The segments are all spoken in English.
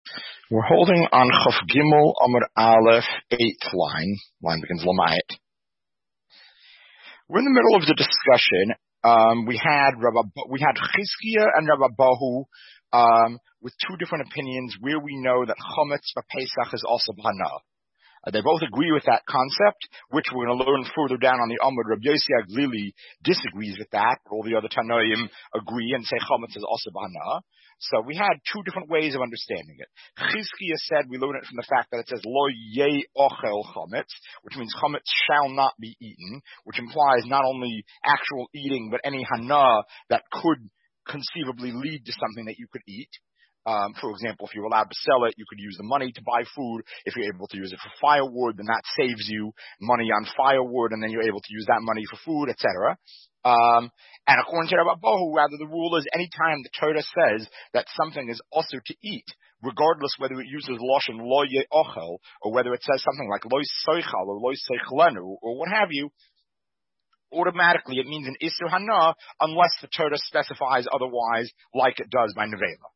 We're holding on Chaf Gimel Amud Aleph, 8th line. Line begins Lamayit. We're in the middle of the discussion. We had Chizkiah and Rabbi Bahu with two different opinions where we know that Chometz for Pesach is also B'Hana. They both agree with that concept, which we're going to learn further down on the Amud. Rabbi Yossi Aglili disagrees with that, but all the other Tanoim agree and say Chometz is also B'Hana. So we had two different ways of understanding it. Chizkiah said we learn it from the fact that it says Lo Yei Ochel Chometz, which means Chometz shall not be eaten, which implies not only actual eating, but any Hana that could conceivably lead to something that you could eat. For example, if you're allowed to sell it, you could use the money to buy food. If you're able to use it for firewood, then that saves you money on firewood, and then you're able to use that money for food, etc. And according to Rabbi Bahu, rather the rule is any time the Torah says that something is also to eat, regardless whether it uses lashon lo ye'ochel or whether it says something like lo soichal or lo seichlenu or what have you, automatically it means an isur hana unless the Torah specifies otherwise, like it does by nevela.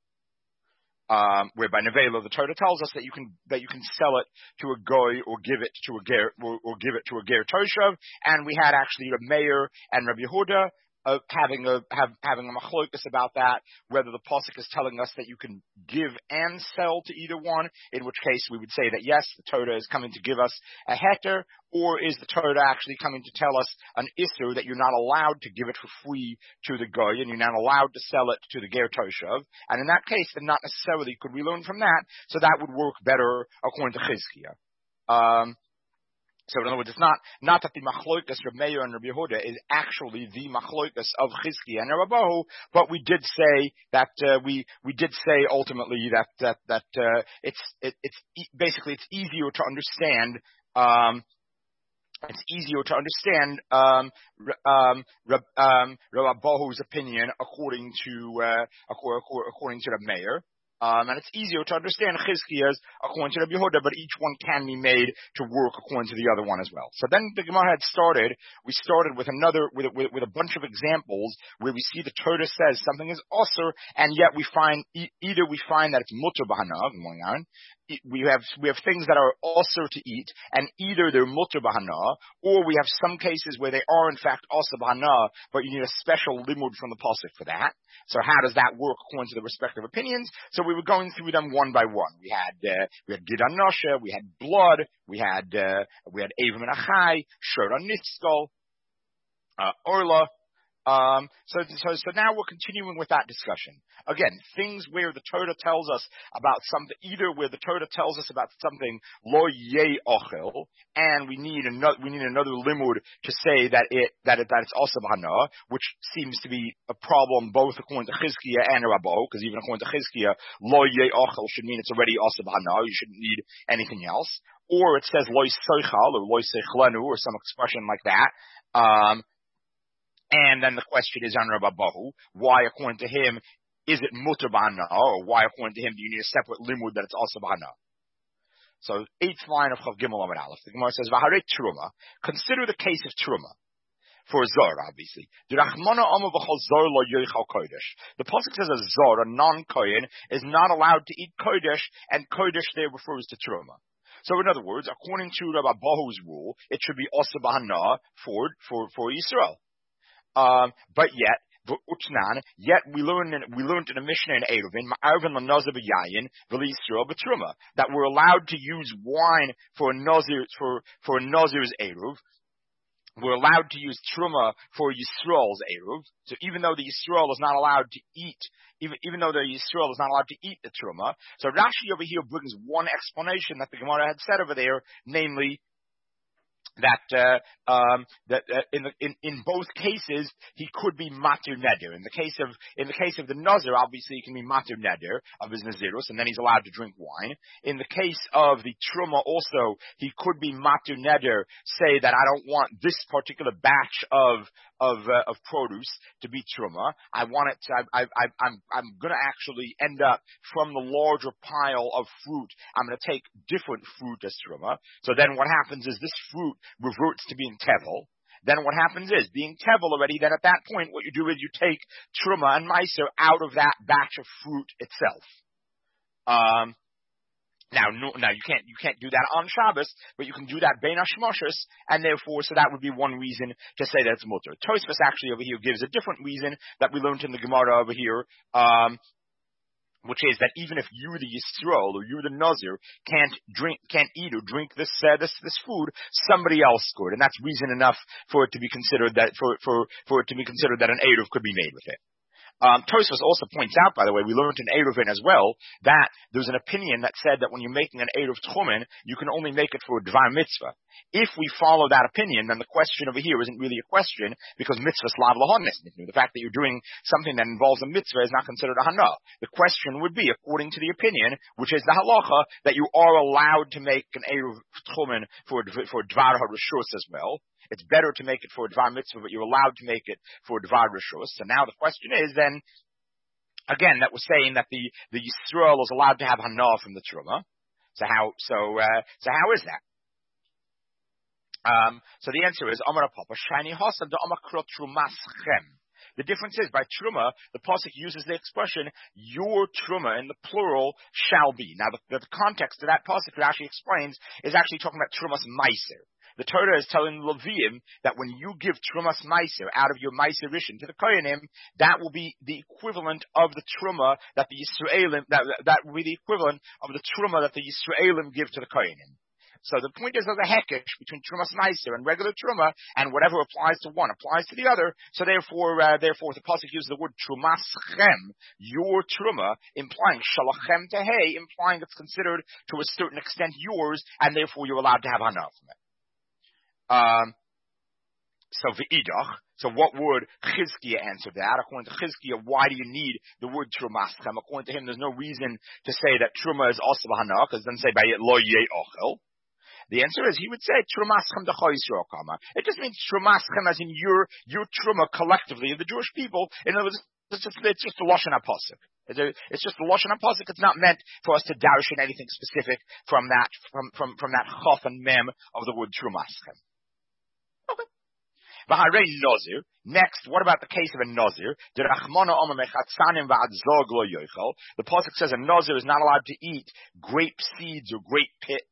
Whereby nevela, the Torah tells us that you can sell it to a goy or give it to a ger or give it to a ger toshav, and we had actually Reb Meir and Reb Yehuda having a machlokas about that, whether the pasuk is telling us that you can give and sell to either one, in which case we would say that yes, the Torah is coming to give us a heter, or is the Torah actually coming to tell us an isur that you're not allowed to give it for free to the goy and you're not allowed to sell it to the ger toshav, and in that case then not necessarily could we learn from that, so that would work better according to Chizkiah. So in other words, it's not that the machloikas Reb Meir and Reb Yehuda is actually the machloikas of Chizkiah and Rabbi Bahu, but we did say that we did say ultimately that it's basically it's easier to understand. It's easier to understand Rabbi Bahu's opinion according to Reb Meir. And it's easier to understand Chizkiah's according to Rabbi Yehuda, but each one can be made to work according to the other one as well. So then the Gemara had started. We started with a bunch of examples where we see the Torah says something is osur, and yet we find either we find that it's mutter b'hana going on. We have things that are also to eat, and either they're mutter b'hana, or we have some cases where they are in fact also b'hana, but you need a special limud from the pasuk for that. So how does that work according to the respective opinions? So we were going through them one by one. We had Gidan Nosha, we had blood, we had Avim and Achai, Shor Nitzkol, Orla. So now we're continuing with that discussion. Again, things where the Torah tells us about something, either where the Torah tells us about something lo yei ochel, and we need another limud to say that it's also b'hana, which seems to be a problem both according to Chizkiah and Rabbo, because even according to Chizkiah, lo yei ochel should mean it's already also b'hana. You shouldn't need anything else. Or it says lo soichal or lo seichlenu or some expression like that. And then the question is on Rabbi Bahu, why according to him is it mutter b'hana, or why according to him do you need a separate limud that it's also b'hana? So 8th line of Chav Gimel Amud Aleph, the Gemara says, V'harei truma, consider the case of truma. For a zor, obviously. The pasuk says a zor, a non-kohen, is not allowed to eat kodesh, and kodesh there refers to truma. So in other words, according to Rabbi Bahu's rule, it should be also b'hana for Yisrael. But yet we learned in a Mishnah in Eruvin, that we're allowed to use wine for a Nazir's Eruv. We're allowed to use truma for Yisrael's Eruv. So even though the Yisrael is not allowed to eat, even though the Yisrael is not allowed to eat the truma, so Rashi over here brings one explanation that the Gemara had said over there, namely that in both cases he could be matur neder. In the case of the nazir, obviously he can be matur neder of his nazirus, and then he's allowed to drink wine. In the case of the truma, also he could be matur neder, say that I don't want this particular batch of produce to be truma. I want it to, I'm going to actually end up from the larger pile of fruit. I'm going to take different fruit as truma. So then what happens is this fruit reverts to being tevel. Then what happens is, being tevel already, then at that point what you do is you take truma and meiser out of that batch of fruit itself. Now you can't do that on Shabbos, but you can do that bein hashmashos, and therefore, so that would be one reason to say that it's mutter. Tosfos actually over here gives a different reason that we learned in the Gemara over here, which is that even if you, the Yisrael, or you, the Nazir, can't eat or drink this food, somebody else could, and that's reason enough for it to be considered that for it to be considered that an eruv could be made with it. Tosfos also points out, by the way, we learned in Eruvin as well, that there's an opinion that said that when you're making an Eruv Tchumen, you can only make it for a Dvar Mitzvah. If we follow that opinion, then the question over here isn't really a question, because Mitzvah Slav Lahonis. The fact that you're doing something that involves a Mitzvah is not considered a Hana. The question would be, according to the opinion, which is the Halacha, that you are allowed to make an Eruv Tchumen for Dvar HaRishus as well. It's better to make it for a Dvar Mitzvah, but you're allowed to make it for a Dvar Rishus. So now the question is then, again, that we're saying that the Yisrael is allowed to have Hana from the Truma. So how is that? So the answer is, Amar Papa, Shani Hasam da Amakrot Trumaschem. The difference is, by Truma, the Pasuk uses the expression, your Truma, in the plural, shall be. Now, the context of that Pasuk, it actually explains, is actually talking about Trumas Meiser. The Torah is telling the Leviim that when you give Trumas Meiser out of your Meiser Rishon to the Kohanim, that will be the equivalent of the Truma that the Yisraelim, that will be the equivalent of the Truma that the Yisraelim give to the Kohanim. So the point is there's a hekesh between Trumas Meiser and regular Truma, and whatever applies to one applies to the other. So therefore the Pasuk uses the word Trumaschem, your Truma, implying Shalachem Tehei, implying it's considered to a certain extent yours, and therefore you're allowed to have Hana from it. So what would Chizkiah answer that? According to Chizkiah, why do you need the word Trumaschem? According to him, there's no reason to say that Truma is also Hana, because it doesn't say by it lo yeh ochel. The answer is, he would say Trumaschem decha Yisrael kama. It just means Trumaschem as in your Truma collectively of the Jewish people. In other words, it's just a Lashon HaPasuk. It's just a Lashon HaPasuk. It's not meant for us to darshan anything specific from that Chaf and Mem of the word Trumaschem. Okay. Next, what about the case of a Nazir? The Pasuk says a Nazir is not allowed to eat grape seeds or grape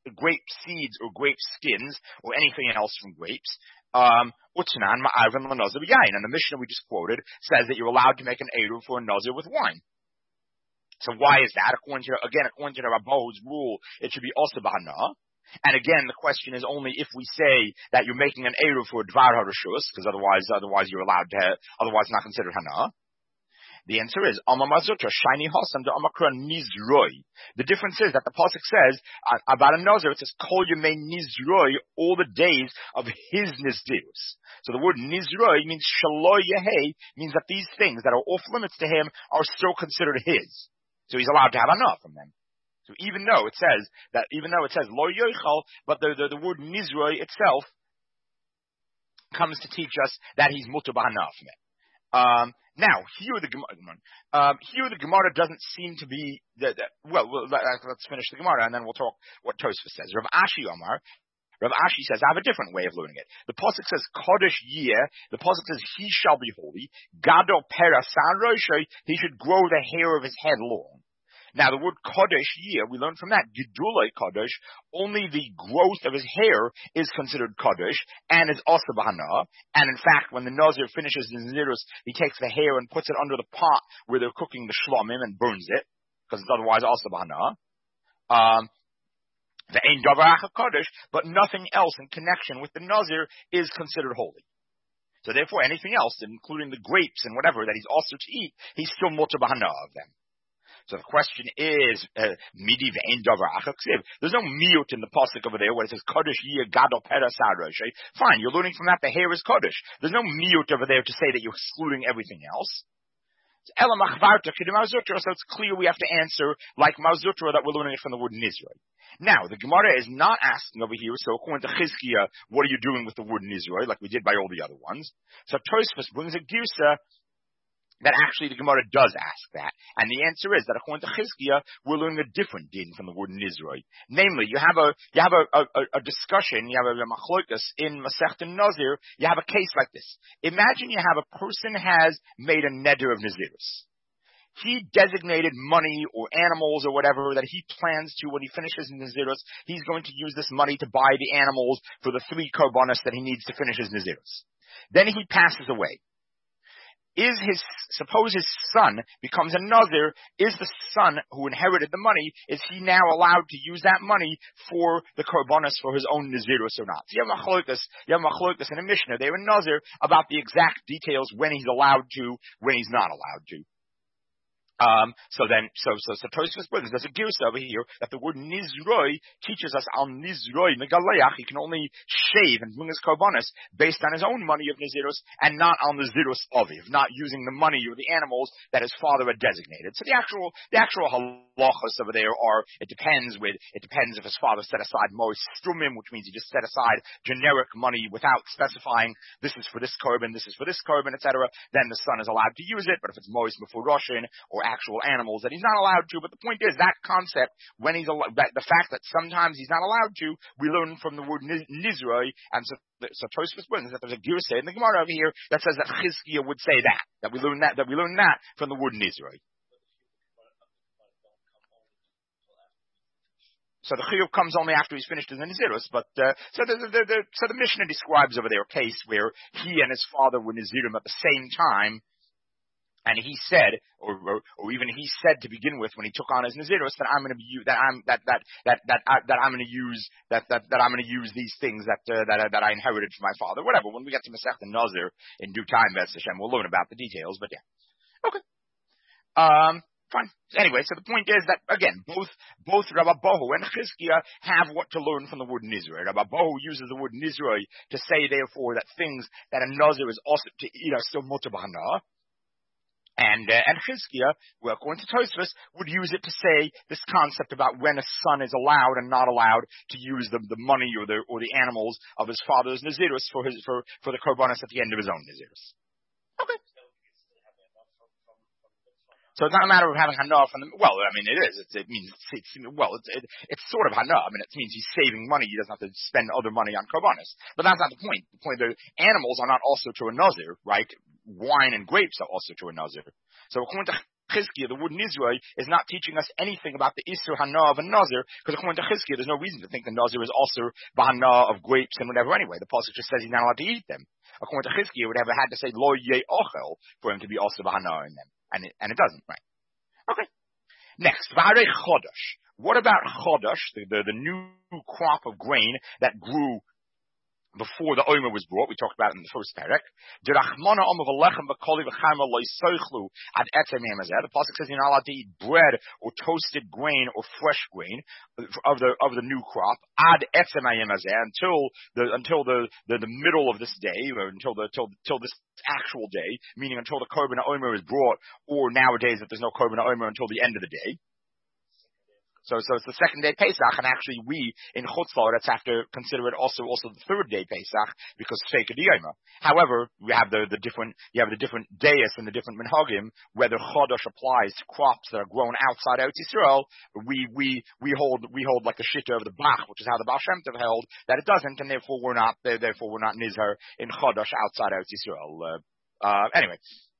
skins or anything else from grapes. And the Mishnah we just quoted says that you're allowed to make an eruv for a Nazir with wine. So why is that? According to the Rabbahu's rule, it should be also b'hana. And again, the question is only if we say that you're making an eruv for Dvar HaRishus, because otherwise you're allowed to, otherwise not considered Hana. The answer is, Amamazutra, Shiny Hasam, the Amakra Nizroi. The difference is that the Pasuk says, about a Nazir, it says, Kol Yemei Nizroi, all the days of his Nizdirus. So the word Nizroi means Shaloi Yehei, means that these things that are off limits to him are still considered his. So he's allowed to have enough from them. So even though it says lo yochal, but the word nizroi itself comes to teach us that he's mutar b'hana from it. Now here the Gemara doesn't seem to be let's finish the Gemara and then we'll talk what Tosfos says. Rav Ashi says, I have a different way of learning it. The Pasuk says, Kodesh Yeh, the Pasuk says, he shall be holy. Gado pera san roshei, he should grow the hair of his head long. Now the word Kodesh Yeh, we learn from that, Gidulei Kodesh, only the growth of his hair is considered Kodesh, and is also B'hana. And in fact, when the Nazir finishes the Nazirus, he takes the hair and puts it under the pot where they're cooking the shlomim and burns it, because it's otherwise also B'hana. The Ein Davar Acha Kodesh, but nothing else in connection with the Nazir is considered holy. So therefore, anything else, including the grapes and whatever that he's also to eat, he's still mutar b'hana of them. So the question is, midi ve'en davar acha ksiv. There's no miyut in the pasuk over there where it says kodesh yeh gadol pera sarosh. Fine, you're learning from that the hair is kodesh. There's no miyut over there to say that you're excluding everything else. So it's clear we have to answer like Mauzutra that we're learning it from the word Nizroi. Now, the Gemara is not asking over here, so according to Chizkiah, what are you doing with the word Nizroi, like we did by all the other ones? So Tosfos brings a girsa that actually the Gemara does ask that. And the answer is that according to Chizkiah, we're learning a different din from the word Nizroi. Namely, you have a discussion, you have a machlokas in Masechta Nazir, you have a case like this. Imagine you have a person has made a neder of Nazirus. he designated money or animals or whatever that he plans to, when he finishes Nazirus, he's going to use this money to buy the animals for the 3 korbanos that he needs to finish his Nazirus. Then he passes away. Suppose his son becomes a Nazir, is the son who inherited the money, is he now allowed to use that money for the korbanos for his own Nazirus or not? So you have machlokas in a Mishnah, they were Nazir about the exact details when he's allowed to, when he's not allowed to. So Tosfos brothers, there's a girsa over here that the word nizroi teaches us al nizroi megaleach. He can only shave and bring his korbanos based on his own money of nazirus and not on nazirus aviv, not using the money or the animals that his father had designated. So the actual halachos over there are, it depends if his father set aside mois strumim, which means he just set aside generic money without specifying this is for this korban, this is for this korban, etc. Then the son is allowed to use it. But if it's mois mufuroshin or actual animals, that he's not allowed to. But the point is, that concept, when he's the fact that sometimes he's not allowed to, we learn from the word nizroi, and so Tosfos brings that there's a girsa in the Gemara over here that says that Chizkiah would say that we learn that from the word nizroi. So the chiyuv comes only after he's finished his nazirus, but so the Mishnah describes over there a case where he and his father were nazirim at the same time. And he said, or even he said to begin with, when he took on his nazirus, that I'm going to use these things that I inherited from my father. Whatever. When we get to Masechta Nazir in due time, B'ez Hashem, we'll learn about the details. But yeah, okay. Fine. Anyway, so the point is that, again, both Rabbi Bohu and Chizkiah have what to learn from the word Nizroi. Rabbi Bohu uses the word Nizroi to say, therefore, that things that a Nazir is also to eat are still mutar b'hana. And Chizkiah, well, according to Tosfos, would use it to say this concept about when a son is allowed and not allowed to use the money or the animals of his father's nazirus for the korbanos at the end of his own nazirus. Okay. So it's not a matter of having hana from them. Well, I mean, it is. It means it's sort of hana. I mean, it means he's saving money. He doesn't have to spend other money on korbanos. But that's not the point. The point is, animals are not also to a nazir, right? Wine and grapes are also to a nazir. So according to Chizkiah, the word nizroi is not teaching us anything about the isur hana of a nazir, because according to Chizkiah, there's no reason to think the nazir is also bahana of grapes and whatever anyway. The pasuk just says he's not allowed to eat them. According to Chizkiah, it would have had to say lo ye ochel for him to be also bahana in them. And it doesn't, right? Okay. Next, Vare Chodosh. What about Chodosh, the new crop of grain that grew before the Omer was brought? We talked about it in the first parak. The pasuk says you're not allowed to eat bread or toasted grain or fresh grain of the new crop ad etzem hayom hazeh, until the middle of this day, or until this actual day, meaning until the korban Omer is brought, or nowadays if there's no korban Omer until the end of the day. So it's the second day Pesach, and actually we in Chutz La'aretz have to consider it also the third day Pesach, because Sfeika D'Yoma. However, you have the different dayas and the different minhagim, whether Chodosh applies to crops that are grown outside Eretz Yisrael. We hold like the shitta of the Bach, which is how the Baal Shem Tov held, that it doesn't, and therefore we're not nizhar in Chodosh outside Eretz Yisrael. Anyway.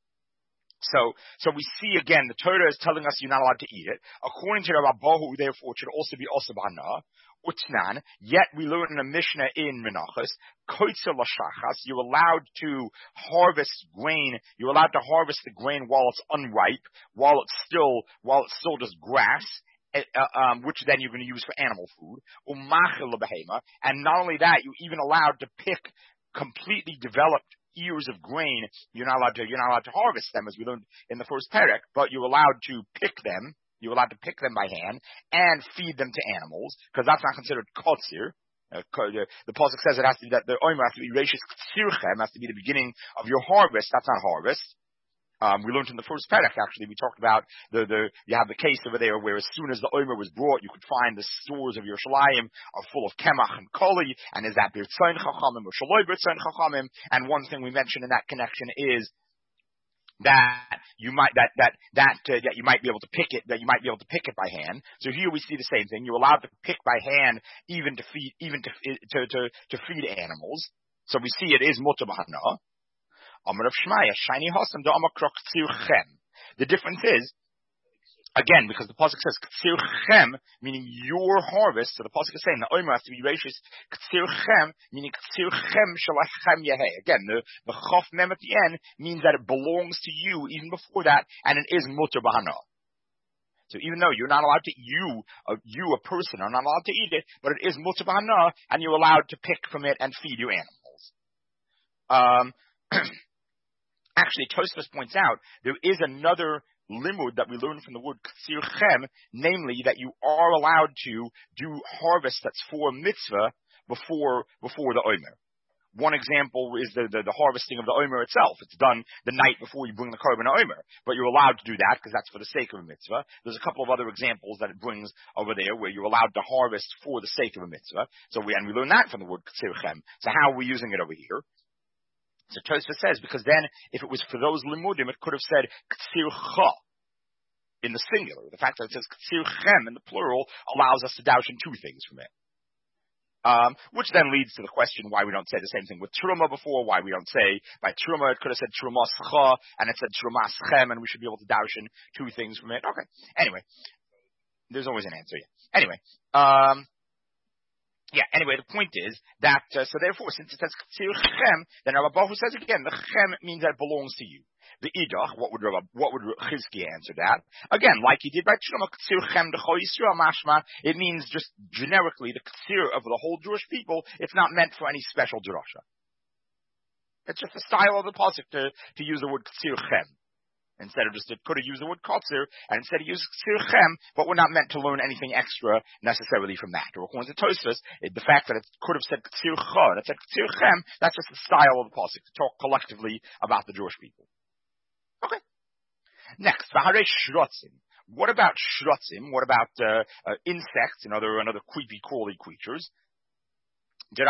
So we see again, the Torah is telling us you're not allowed to eat it. According to Rabbi Bohu, therefore, it should also be also b'hana. Utnan, yet we learn in a Mishnah in Menachos, koitzer l'shachas, you're allowed to harvest grain, you're allowed to harvest the grain while it's unripe, while it's still just grass, which then you're going to use for animal food. And not only that, you're even allowed to pick completely developed ears of grain. You're not allowed to harvest them, as we learned in the first parak, but you're allowed to pick them. You're allowed to pick them by hand and feed them to animals, because that's not considered kotzir. The pasuk says it has to be that the omer has to be reishis ktsirchem, has to be the beginning of your harvest. That's not harvest. We learned in the first parak, actually, we talked about you have the case over there where as soon as the Omer was brought, you could find the stores of Yerushalayim are full of kemach and koli, and is that birtzayin chachamim or shaloi birtzayin chachamim? And one thing we mentioned in that connection is that you might be able to pick it by hand. So here we see the same thing. You're allowed to pick by hand even to feed animals. So we see it is mutar b'hana. The difference is Again, because the pasuk says ktsir chem, meaning your harvest. So the pasuk is saying the omer has to be rachis ktsir chem, meaning ktsir chem shalachem yehei. Again, the chaf mem at the end means that it belongs to you even before that, and it is mutter bahana. So even though you're not allowed to, you a person are not allowed to eat it, but it is mutter bahana, and you're allowed to pick from it and feed your animals. Actually, Tosfos points out there is another limud that we learn from the word ktsir chem, namely that you are allowed to do harvest that's for mitzvah before the omer. One example is the harvesting of the omer itself. It's done the night before you bring the korban omer, but you're allowed to do that because that's for the sake of a mitzvah. There's a couple of other examples that it brings over there where you're allowed to harvest for the sake of a mitzvah. So we learn that from the word ktsir chem. So how are we using it over here? So Tosfos says, because then, if it was for those limudim, it could have said ktsir cha in the singular. The fact that it says ktsir chem in the plural allows us to douche in two things from it. Which then leads to the question why we don't say the same thing with truma before, why we don't say, by truma it could have said trumas cha, and it said trumas chem, and we should be able to douche in two things from it. Okay. Anyway. There's always an answer, yeah. Anyway, the point is that, so therefore, since it says ktsir chem, then Rabbi Bahu says again, the chem means that it belongs to you. The idach, what would Chizkiah answer that? Again, like he did by Truma, ktsir chem d'chol Yisrael mashma, it means just generically the ktsir of the whole Jewish people, it's not meant for any special drasha. It's just the style of the pasuk to use the word ktsir chem. Instead of just, it could have used the word kotzir, and instead of using ktsir chem, but we're not meant to learn anything extra necessarily from that. Or according to Tosfos, the fact that it could have said ktsir cha, that said ktsir chem, that's just the style of the pasuk, to talk collectively about the Jewish people. Okay. Next, v'harei shrotzim. What about shrotzim? What about insects and other creepy, crawly creatures? The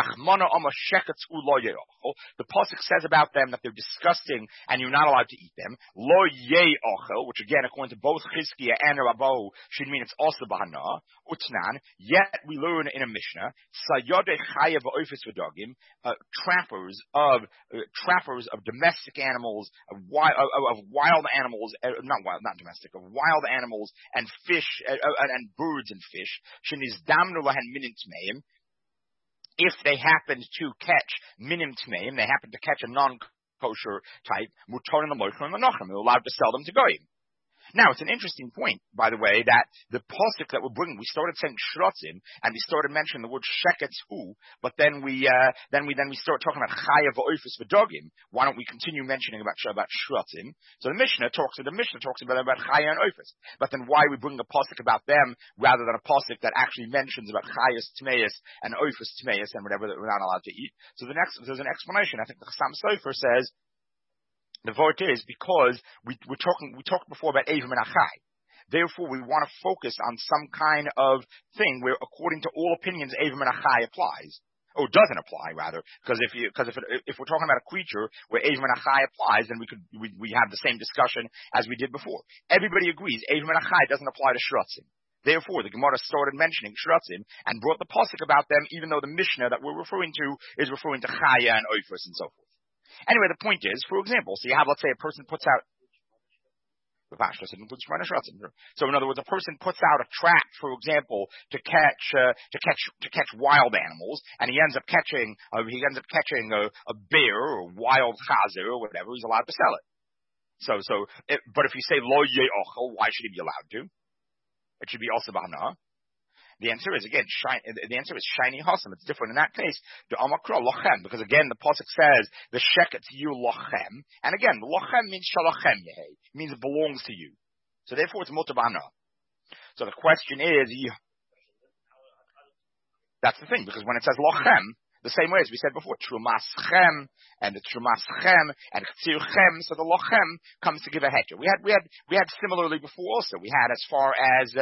pasuk says about them that they're disgusting and you're not allowed to eat them. Lo ye'ochel, which again, according to both Chizkiah and Rabbahu, should mean it's also bahana. Utnan. Yet we learn in a Mishnah, sayode chayev v'oifis v'dogim, trappers of domestic animals, of wild animals, not domestic, of wild animals and fish and birds and fish. Shenizdamnu lahen minin tmeim. If they happen to catch minim tmeim, they happen to catch a non-kosher type, mutar and the loichim and the nachem, they're allowed to sell them to goyim. Now, it's an interesting point, by the way, that the pasuk that we're bringing, we started saying shrotzim, and we started mentioning the word sheketz hu, but then we start talking about chayav v'oifus v'dogim. Why don't we continue mentioning about shrotzim? So the Mishnah talks about chaya and oifus. But then why we bring a pasuk about them rather than a pasuk that actually mentions about chayas tmeis and oifus tmeis and whatever that we're not allowed to eat? So there's an explanation. I think the Chassam Sofer says, the vort is because we talked before about Avim and Achai. Therefore, we want to focus on some kind of thing where, according to all opinions, Avim and Achai applies. Or doesn't apply, rather. Because if we're talking about a creature where Avim and Achai applies, then we have the same discussion as we did before. Everybody agrees Avim and Achai doesn't apply to Shrotzim. Therefore, the Gemara started mentioning Shrotzim and brought the pasuk about them, even though the Mishnah that we're referring to is referring to Chaya and Oifus and so forth. Anyway, the point is, for example, so you have, let's say, a person puts out, so in other words, a person puts out a trap, for example, to catch wild animals, and he ends up catching a bear or wild chazer or whatever. He's allowed to sell it. But if you say lo ye'ochel, why should he be allowed to? It should be also bahana. The answer is shiny hasam. It's different in that case. The amakra lochem, because again the pasuk says the sheket to you lochem, and again the lochem means shalachem yehi, means it belongs to you. So therefore it's mutabana. So the question is, that's the thing, because when it says lochem, the same way as we said before, trumas chem and the trumas chem and ktsir chem, so the lochem comes to give a heter. We had similarly before also. We had as far as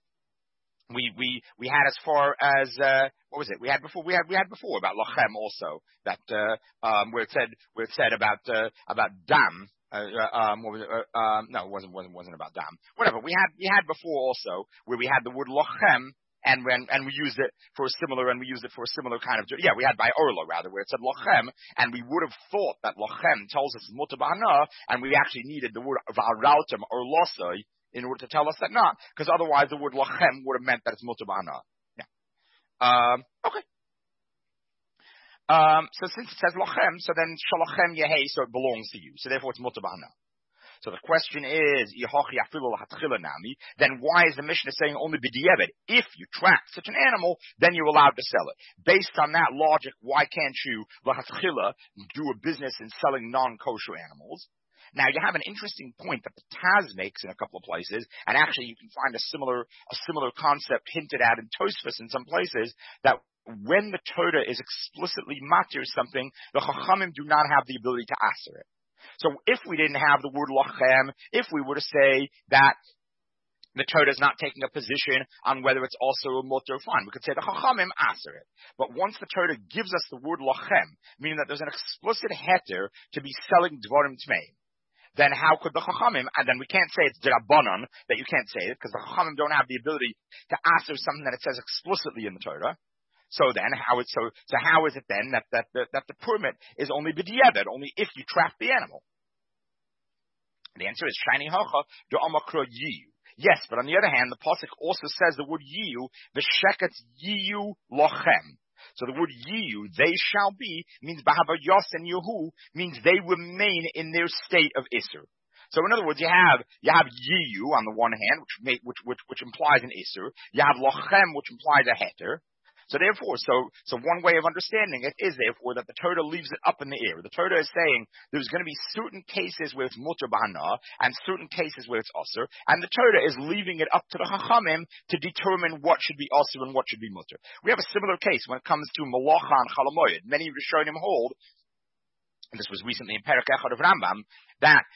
we had as far as what was it? We had before about lochem also, that where it said about dam. What was it? No, it wasn't about dam. Whatever. We had before also where we had the word lochem. And we used it for a similar kind of, we had by Orla rather, where it said lochem, and we would have thought that lochem tells us mutabana, and we actually needed the word varaltem or losoi in order to tell us that not, because otherwise the word lachem would have meant that it's mutter b'hana. Yeah. Okay. So since it says lachem, so then shalachem yehei, so it belongs to you. So therefore it's mutter b'hana. So the question is, then why is the Mishnah saying only b'diavad? If you trap such an animal, then you're allowed to sell it. Based on that logic, why can't you l'hatchila do a business in selling non-kosher animals? Now you have an interesting point that the Taz makes in a couple of places, and actually you can find a similar concept hinted at in Tosfos in some places, that when the Torah is explicitly matir something, the Chachamim do not have the ability to answer it. So if we didn't have the word lachem, if we were to say that the Torah is not taking a position on whether it's also a mutter, fine, we could say the Chachamim answer it. But once the Torah gives us the word lachem, meaning that there's an explicit heter to be selling dvarim tmeim, then how could the Chachamim, and then we can't say it's d'Rabbanan that you can't say it, because the Chachamim don't have the ability to answer something that it says explicitly in the Torah. So then, how is it then that the permit is only b'diavad, only if you trap the animal? The answer is shiny hacha do amakra yiyu. Yes, but on the other hand, the pasuk also says the word yiyu, v'sheketz yiyu lochem. So the word yiyu, they shall be, means b'habayos and yehu, means they remain in their state of isser. So in other words, you have yiyu on the one hand, which implies an isser. You have lochem, which implies a heter. So therefore, so one way of understanding it is therefore that the Torah leaves it up in the air. The Torah is saying there's going to be certain cases where it's mutter b'hana and certain cases where it's aser, and the Torah is leaving it up to the Chachamim to determine what should be aser and what should be mutter. We have a similar case when it comes to malacha and chalamoyed. Many of the Rishonim hold, and this was recently in Perek Echad of Rambam, that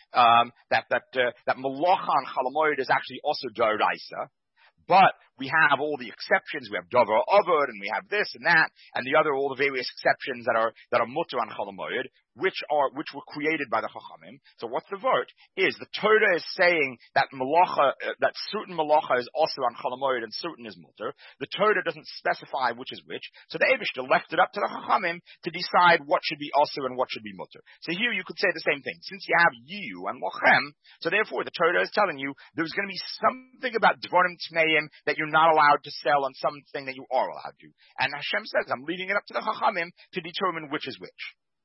malacha and chalamoyed is actually also d'oraisa. But we have all the exceptions. We have davar avod, and we have this and that, and all the various exceptions that are mutter on chalamoyed, which were created by the Chachamim. So what's the vert? Is the Torah is saying that that certain malacha is also on chalamoyed and certain is mutter. The Torah doesn't specify which is which. So the Eibishter left it up to the Chachamim to decide what should be also and what should be mutter. So here you could say the same thing. Since you have yiyu and lochem, so therefore the Torah is telling you there's going to be something about dvarim tmeim that you're not allowed to sell and something that you are allowed to. And Hashem says, I'm leaving it up to the Chachamim to determine which is which.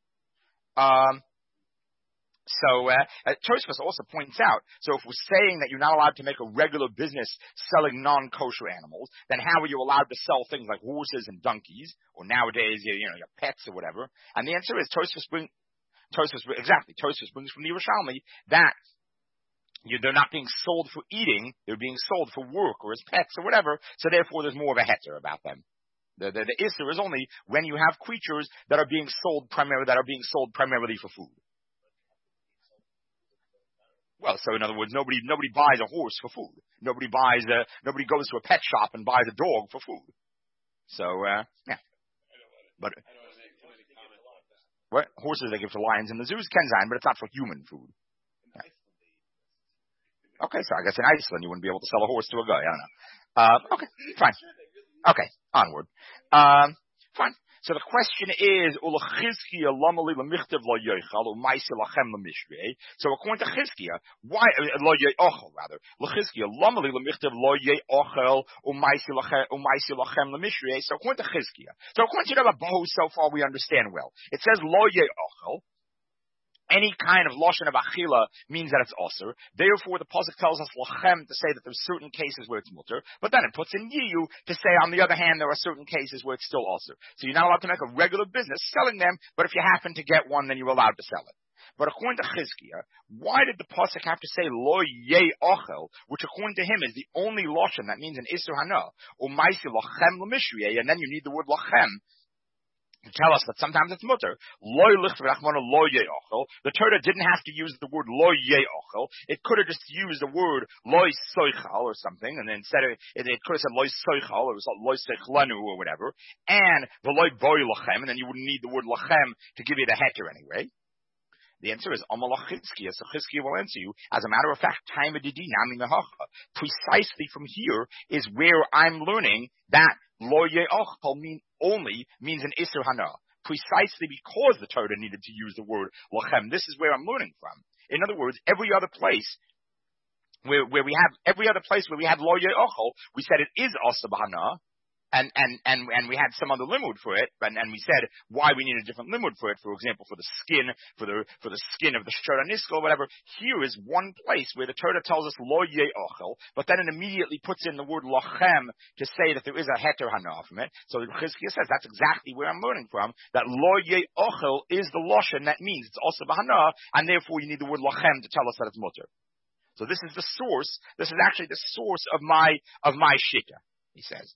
Tosfos also points out, so if we're saying that you're not allowed to make a regular business selling non-kosher animals, then how are you allowed to sell things like horses and donkeys, or nowadays, your pets or whatever? And the answer is Tosfos brings from the Yerushalmi that they're not being sold for eating, they're being sold for work or as pets or whatever, so therefore there's more of a heter about them. The issur is only when you have creatures that are being sold primarily for food. Well, so in other words, nobody buys a horse for food. Nobody goes to a pet shop and buys a dog for food. So yeah. But what horses they give to lions in the zoos, Kenzine, but it's not for human food. Yeah. Okay, so I guess in Iceland you wouldn't be able to sell a horse to a guy. I don't know. Okay, fine. Okay, onward. Fine. So the question is, so according to Chizkiah, why lo ye'ochel rather? L'Chizkiah lamali l'michtav lo ye'ochel u'maisi lachem l'mishrei. So according to Chizkiah, so according to Rabbi Bohu, so far we understand well. It says lo ye'ochel. Any kind of lashon of achila means that it's osir. Therefore, the pasuk tells us lachem to say that there's certain cases where it's mutter, but then it puts in yiyu to say, on the other hand, there are certain cases where it's still osir. So you're not allowed to make a regular business selling them, but if you happen to get one, then you're allowed to sell it. But according to Chizkiah, why did the pasuk have to say lo yei ochel, which according to him is the only lashon that means an isur hana, or maisi lachem l'mishriyeh, and then you need the word lachem to tell us that sometimes it's mutter. The Torah didn't have to use the word lo ye'ochel. It could have just used the word lo soichal or something, and then instead of it could have said lo soichal or lo soichlanu or whatever, and v'lo boy lachem, and then you wouldn't need the word lachem to give you the heter anyway. The answer is Amalach Chizkiah. So Chizkiah will answer you. As a matter of fact, time of precisely from here is where I'm learning that lo ye'ochel means an isur hana. Precisely because the Torah needed to use the word lachem. This is where I'm learning from. In other words, every other place where we have every other place where we had lo ye'ochel, we said it is also bahana. And we had some other limud for it, and we said why we need a different limud for it. For example, for the skin of the shora niskal, whatever. Here is one place where the Torah tells us lo ye'ochel, but then it immediately puts in the word lochem to say that there is a heter hana from it. So Chizkiah says that's exactly where I'm learning from, that lo ye'ochel is the loshen that means it's also bahana, and therefore you need the word lochem to tell us that it's mutter. So this is the source. This is actually the source of my shita. He says.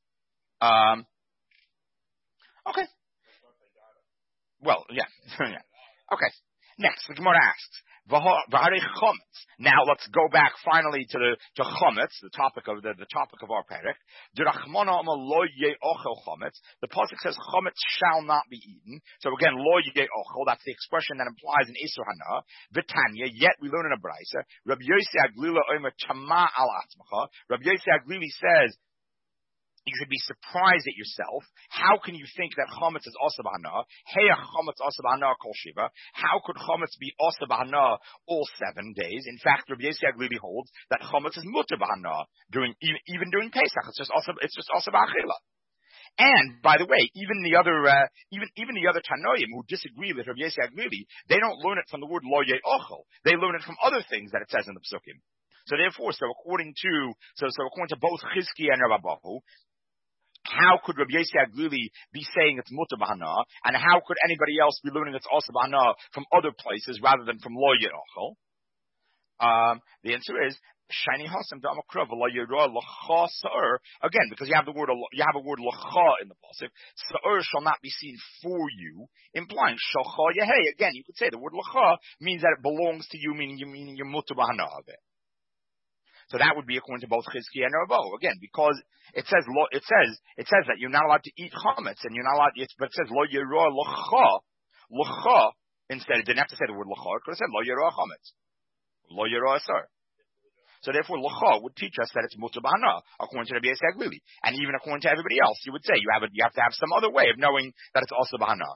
Okay. Well, yeah. Yeah. Okay. Next, the Gemara asks, V'harei chometz. Now let's go back finally to chometz, the topic of our perek. D'rachmana amar lo ye'ochel chometz. The pasuk says chometz shall not be eaten. So again, lo ye'ochel. That's the expression that implies an isur hana. V'tanya. Yet we learn in a brisa. Rabbi Yossi Aglila omer tama al atzmacha. Rabbi Yossi Aglili says, you should be surprised at yourself. How can you think that chometz is also bahana? Hey, chometz also bahana kol shiva. How could chometz be also bahana all 7 days? In fact, Rabbi Yossi Aglili holds that chometz is mutter bahana even during Pesach. It's just also ba'achila. And by the way, even the other Tanoim who disagree with Rabbi Yossi Aglili, they don't learn it from the word lo ye'ochel. They learn it from other things that it says in the Psukim. So therefore, according to both Chizkiah and Rabbi Bahu, how could Rabbi Yossi Aglili be saying it's mutter bahana, and how could anybody else be learning it's also bahana from other places rather than from lo ye'ochel? The answer is shiny hasam da'amakrav lo yirah l'cha sa'ur. Again, because you have a word l'cha in the pasuk. Sa'ur shall not be seen for you, implying shalcha yehei. Again, you could say the word l'cha means that it belongs to you, meaning you're mutter bahana of it. So that would be according to both Chizkiah and Ravo. Again, because it says that you're not allowed to eat chametz, and you're not allowed. But it says lo yirah l'cha instead. It didn't have to say the word l'cha. It could have said lo yirah chametz, lo yirah asar. So therefore, l'cha would teach us that it's mutter bahana according to Rabbi Yossi Aglili, and even according to everybody else, you would say you have to have some other way of knowing that it's also bahana.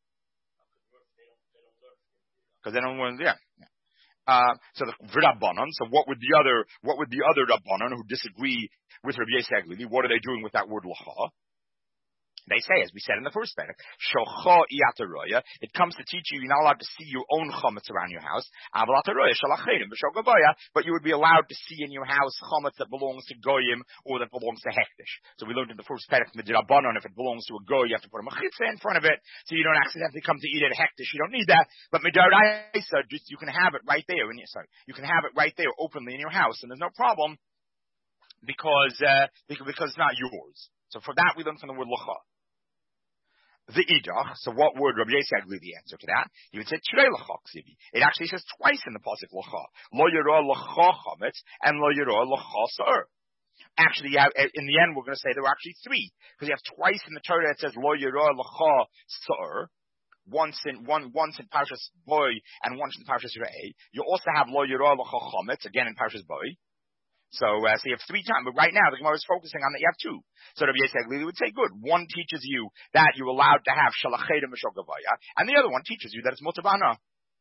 Because they don't want, yeah. So the Rabbanon. So what would the other Rabbanon who disagree with Rabbi Yossi Aglili? What are they doing with that word l'cha? They say, as we said in the first paragraph, Shocha Iataroya, it comes to teach you you're not allowed to see your own chametz around your house. But you would be allowed to see in your house chametz that belongs to goyim or that belongs to hektish. So we learned in the first paragraph, Midrabanon, if it belongs to a goy, you have to put a mechitza in front of it, so you don't accidentally come to eat it hektish. You don't need that. But Midaraisa, just you can have it right there. You can have it right there openly in your house, and there's no problem because it's not yours. So for that, we learn from the word l'cha. The idach. So what would Rabbi Yossi Aglili answer to that? He would say Tzrei l'cha ksivi. It actually says twice in the pasuk l'cha. Lo yirah l'cha chametz and lo yirah l'cha sa'ur. Actually, in the end, we're going to say there were actually 3, because you have twice in the Torah it says lo yirah l'cha sa'ur. Once in Parshas Boy and once in Parshas Re'eh. You also have lo yirah l'cha chametz again in Parshas Boy. So you have 3 times, but right now the Gemara is focusing on that you have 2. So Rabbi Yossi Aglili would say, good. One teaches you that you're allowed to have shalacheda mishogavaya, and the other one teaches you that it's mutar bahana.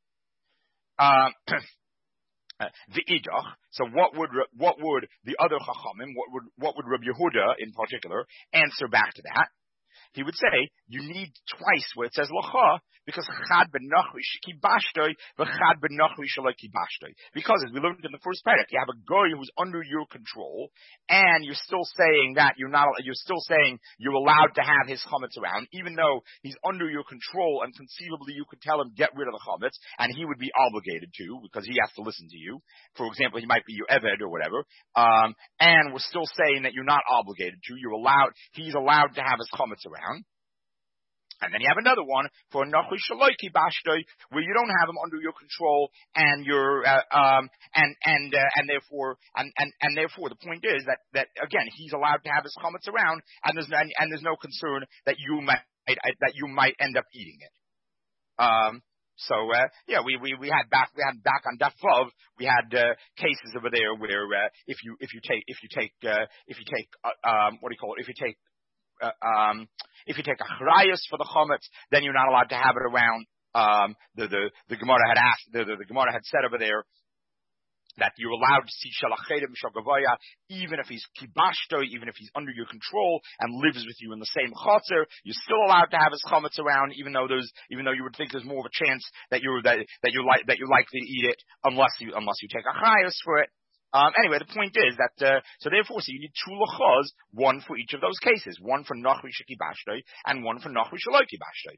The idach. So what would the other chachamim? What would Rabbi Yehuda in particular answer back to that? He would say, you need twice where it says l'cha, because chad ben nachri shekibashtoi, v'chad ben nachri shaloi kibashtoi. Because as we learned in the first paragraph, you have a goy who's under your control, and you're still saying you're allowed to have his chametz around, even though he's under your control, and conceivably you could tell him, get rid of the chametz, and he would be obligated to, because he has to listen to you. For example, he might be your eved or whatever, and we're still saying that you're not obligated to, he's allowed to have his chametz around. And then you have another one for Nachri Shaloi Kibashtoi, where you don't have him under your control, and you're and therefore the point is that again he's allowed to have his chametz around, and there's no concern that you might end up eating it. We had back on Daf Vav, we had cases over there where if you take achrayus for the chametz, then you're not allowed to have it around. The Gemara had asked, the Gemara had said over there that you're allowed to see Shalachedem Shagavaya, even if he's kibashto, even if he's under your control and lives with you in the same chotzer, you're still allowed to have his chametz around, even though you would think there's more of a chance that you're likely to eat it unless you take a chayos for it. Anyway, the point is that so you need two lachos, one for each of those cases, one for nachri shekibashto and one for nachri shaloi kibashto.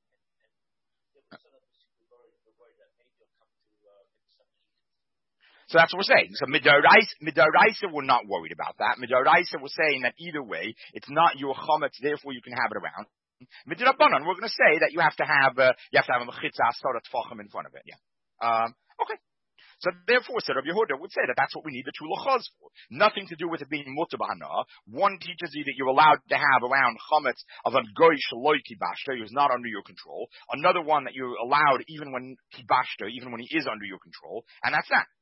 So that's what we're saying. So Midoraisa, we're not worried about that. Midoraisa, we're saying that either way, it's not your chametz, therefore you can have it around. Midrabanan, we're going to say that you have to have a mechitza asara tfachim in front of it. Yeah. Okay. So therefore, Rabbi Yehuda would say that that's what we need the two lachos for. Nothing to do with it being mutar b'hana. One teaches you that you're allowed to have around chametz of a goy shaloi kibashta, who's not under your control. Another one that you're allowed even when kibashta, even when he is under your control, and that's that.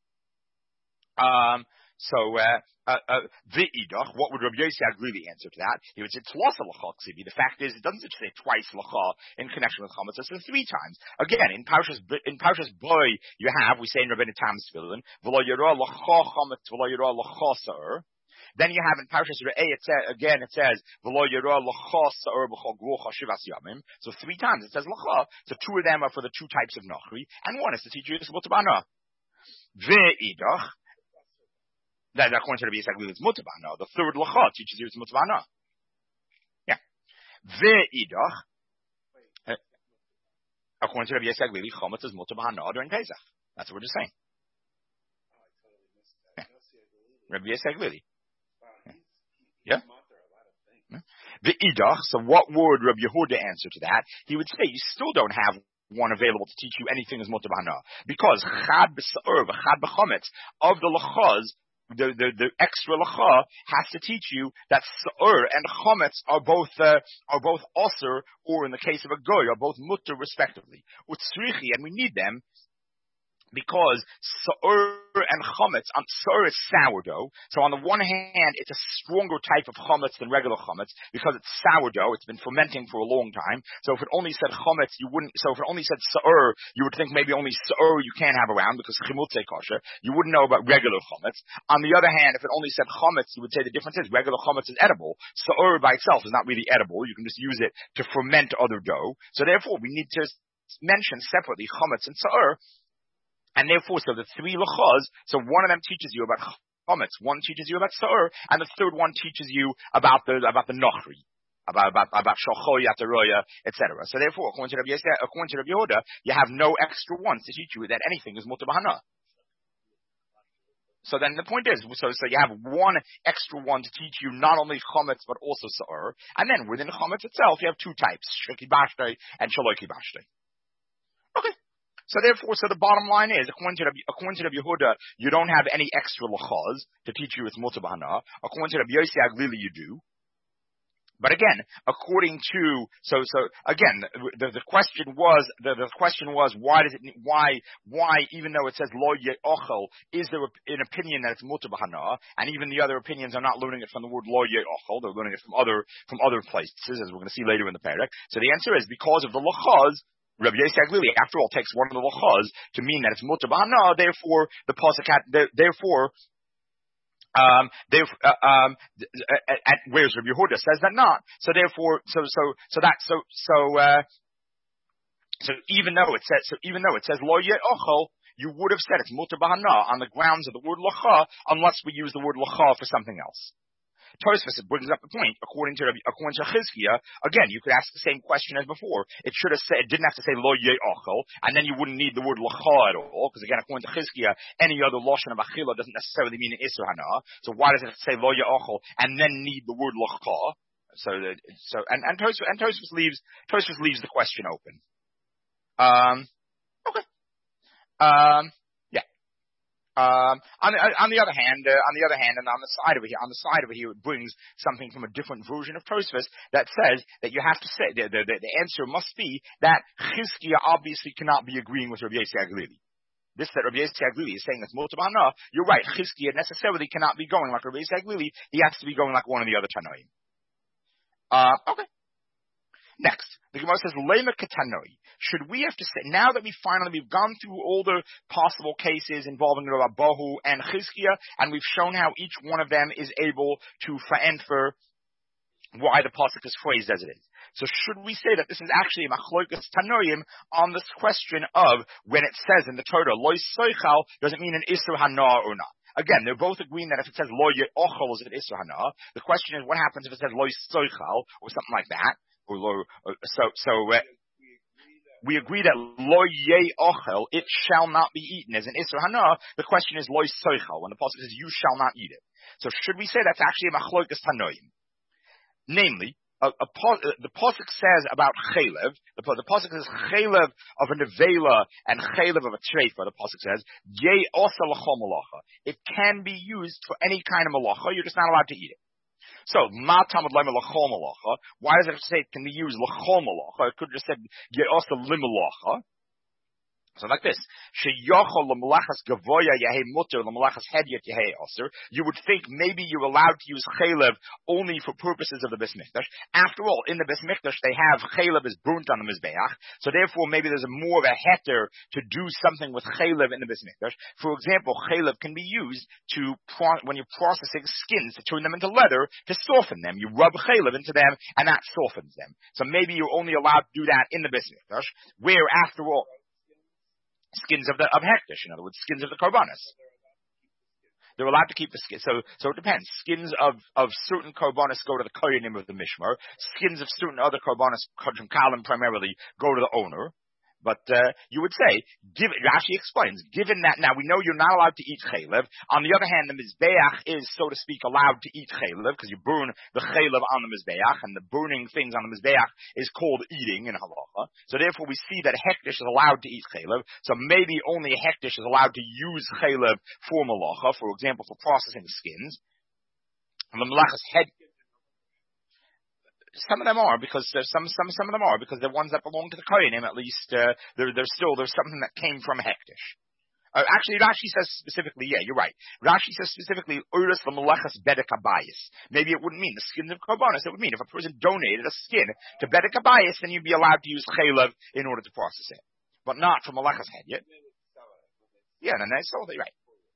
What would Rabbi Yosef really answer to that? He would say, the fact is, it doesn't say twice lacha in connection with chametz, it says 3 times. Again, in Parshas Boy, we say in Rabbeinu Tam's Tefillin, v'lo yirah lacha chametz, v'lo yirah lacha sa'ur. Then you have in Parshas Re'eh, it says, v'lo yirah lacha sa'ur b'chol gvucha shivas yamim. So 3 times it says lacha. So 2 of them are for the 2 types of nachri, and 1 is to teach you this mutar b'hana. Ve'idach, that according to Rabbi Yisrael, it's mutar b'hana. The third lacha teaches you it's mutar b'hana. Yeah. Ve'idach, according to Rabbi Yisrael, chametz is mutar b'hana during Pesach. That's what we're just saying. Yeah. Rabbi Yisrael, yeah. Ve'idach. So what would Rabbi Yehuda answer to that? He would say you still don't have one available to teach you anything as mutar b'hana, because chad b'sa'ur v'chad b'chametz of the lachas. The extra lacha has to teach you that sa'ur and chametz are both osir, or in the case of a goy, are both mutter respectively. Utzrichi, and we need them because sa'ur and chametz, sa'ur is sourdough. So on the one hand, it's a stronger type of chametz than regular chametz because it's sourdough. It's been fermenting for a long time. So if it only said chametz, so if it only said sa'ur, you would think maybe only sa'ur you can have around because chimutze kosher. You wouldn't know about regular chametz. On the other hand, if it only said chametz, you would say the difference is regular chametz is edible. Sa'ur by itself is not really edible. You can just use it to ferment other dough. So therefore, we need to mention separately chametz and sa'ur. And therefore, so the 3 lachos, so one of them teaches you about chametz, one teaches you about sa'ur, and the third one teaches you about the nochri, about shochoy, ataroya, etc. So therefore, according to Rabbi Yehuda, you have no extra ones to teach you that anything is mutar b'hana. So then the point is, so you have one extra one to teach you not only chametz but also sa'ur, and then within chametz itself you have 2 types, shekibashtai and shaloi kibashtai. Okay. So therefore, the bottom line is, according to Rabbi Yehuda, you don't have any extra lachos to teach you it's mutar b'hana. According to Rabbi Yossi Aglili, you do. But again, according to the question was why even though it says lo ye'ochel, is there an opinion that it's mutar b'hana, and even the other opinions are not learning it from the word lo ye'ochel, they're learning it from other places, as we're going to see later in the parak. So the answer is because of the lachos. Rabbi Yosef Aglili, after all, takes one of the lachos to mean that it's mutar b'hana. Therefore, the pasuk whereas Rabbi Yehuda says that not. So therefore, so even though it says lo ye'ochel, you would have said it's mutar b'hana on the grounds of the word lacha, unless we use the word lacha for something else. Tosfos brings up the point. According to Chizkiah, again, you could ask the same question as before. It didn't have to say lo ye'ochel, and then you wouldn't need the word lacha at all, because again, according to Chizkiah, any other lashon of achila doesn't necessarily mean an isur hana. So why does it say lo ye'ochel and then need the word lacha? And Tosfos leaves the question open. Okay. On the other hand, and on the side of here, it brings something from a different version of Tosfos that says that you have to say the answer must be that Chizkiah obviously cannot be agreeing with Rabbi Yossi Aglili. This that Rabbi Yossi Aglili is saying that's mutar b'hana. You're right. Chizkiah necessarily cannot be going like Rabbi Yossi Aglili. He has to be going like one of the other Tanoim. Okay. Next, The Gemara says, Lema Ketanoi. Should we have to say, now that we've gone through all the possible cases involving Rabbi Bohu and Chizkiah, and we've shown how each one of them is able to for why the pasuk is phrased as it is. So should we say that this is actually a machlokas tanoim on this question of when it says in the Torah, Lo Soichal, does it mean an Isur Hana or not? Again, they're both agreeing that if it says Lo Ye'ochel, is it Isur Hana? The question is, what happens if it says Lo Soichal, or something like that? We agree that Lo Ye'ochel, it shall not be eaten, as an Isur Hana. The question is Lo Soichal, when the pasuk says you shall not eat it. So should we say that's actually a machlokas tanoim? Namely, the pasuk says about chaylev. The pasuk says chaylev of a nevela and chaylev of a treifa. The pasuk says yei osa l'chol malacha. It can be used for any kind of malacha. You're just not allowed to eat it. So ma tamad lema l'chol malacha. Why does it say it can be used l'chol malacha? It could have just said yei osa limalacha. So like this, you would think maybe you're allowed to use chaylev only for purposes of the Beis Mikdash. After all, in the Beis Mikdash they have chaylev is burnt on the Mizbeach, so therefore maybe there's more of a heter to do something with chaylev in the Beis Mikdash. For example, chaylev can be used when you're processing skins to turn them into leather, to soften them. You rub chaylev into them and that softens them. So maybe you're only allowed to do that in the Beis Mikdash, where after all, skins of hektish, in other words, skins of the korbanos. They're allowed to keep the skin. So it depends. Skins of certain korbanos go to the koyanim of the mishmar. Skins of certain other korbanos, kodrim kalim primarily, go to the owner. But you would say, Rashi explains, given that now we know you're not allowed to eat chaylev. On the other hand, the mizbeach is, so to speak, allowed to eat chaylev because you burn the chaylev on the mizbeach, and the burning things on the mizbeach is called eating in halacha. So therefore, we see that a hektish is allowed to eat chaylev. So maybe only a hektish is allowed to use chaylev for malacha, for example, for processing the skins. And the malacha's head. Some of them are, because there's some of them are, because they're ones that belong to the kohenim, at least, there's something that came from a hektish. Actually, Rashi says specifically, yeah, you're right. Rashi says specifically, Uris l'malachas bedek habayis. Maybe it wouldn't mean the skins of korbanos. It would mean if a person donated a skin to bedek habayis, then you'd be allowed to use chaylev in order to process it. But not for malachas head, yeah? Yeah, no, that's all right.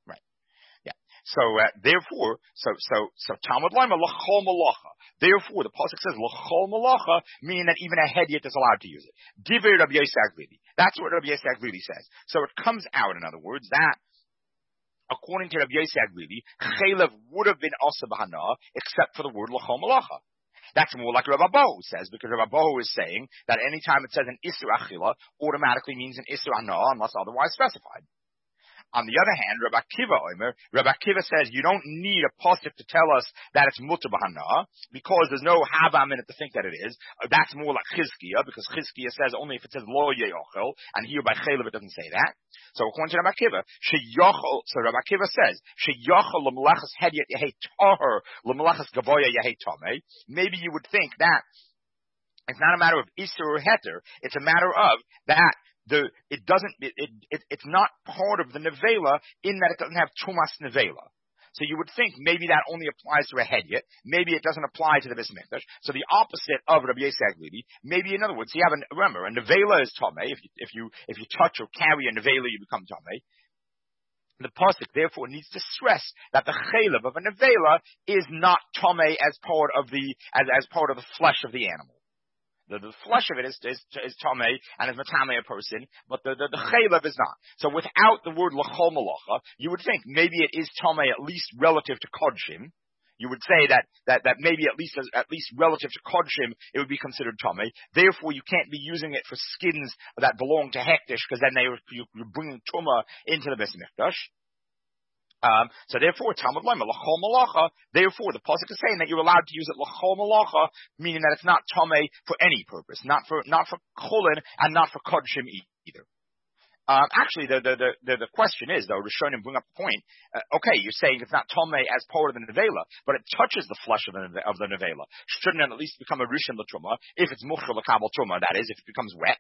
So therefore, Talmud Lema l'chol malacha. Therefore, the pasuk says l'chol malacha, meaning that even a hedyot is allowed to use it. Divrei Rabbi Yosef Aglili. That's what Rabbi Yosef Aglili says. So it comes out, in other words, that according to Rabbi Yosef Aglili, chaylev would have been also b'hana, except for the word l'chol malacha. That's more like Rabbi Bohu says, because Rabbi Bohu is saying that anytime it says an isur achila, automatically means an isur hana unless otherwise specified. On the other hand, Rabbi Akiva says you don't need a pasuk to tell us that it's mutar b'hana, because there's no havam in it to think that it is. That's more like Chizkiah, because Chizkiah says only if it says lo ye'ochel, and here by chaylev it doesn't say that. So according to Rabbi Akiva, Rabbi Akiva says sheyochel l'malachas hedyot yehei tahor l'malachas gavoya yehei tamei. Maybe you would think that it's not a matter of isur or heter; it's a matter of that. It's not part of the nevela in that it doesn't have tumas nevela. So you would think maybe that only applies to a hedyot. Maybe it doesn't apply to the Beis Mikdash. So the opposite of Rabbi Yosef Aglili. Maybe in other words, remember, a nevela is tamei. If you touch or carry a nevela, you become tamei. The pasuk therefore needs to stress that the chaylev of a nevela is not tamei as part of the flesh of the animal. The flesh of it is tamei and is matamei a person, but the chaylev is not. So without the word l'chol malacha, you would think maybe it is tamei at least relative to kodshim. You would say that maybe at least relative to kodshim, it would be considered tamei. Therefore, you can't be using it for skins that belong to hektish, because then you're bringing tumah into the Beis Mikdash. So therefore, Talmud Lema l'chol malacha. Therefore, the pasuk is saying that you're allowed to use it l'chol malacha, meaning that it's not tamei for any purpose, not for cholin and not for kodshim either. Actually, the question is, though, Rishonim bring up the point. Okay, you're saying it's not tamei as part of the nevela, but it touches the flesh of the nevela. Shouldn't it at least become a rishon l'truma if it's muchal l'kabel truma? That is, if it becomes wet.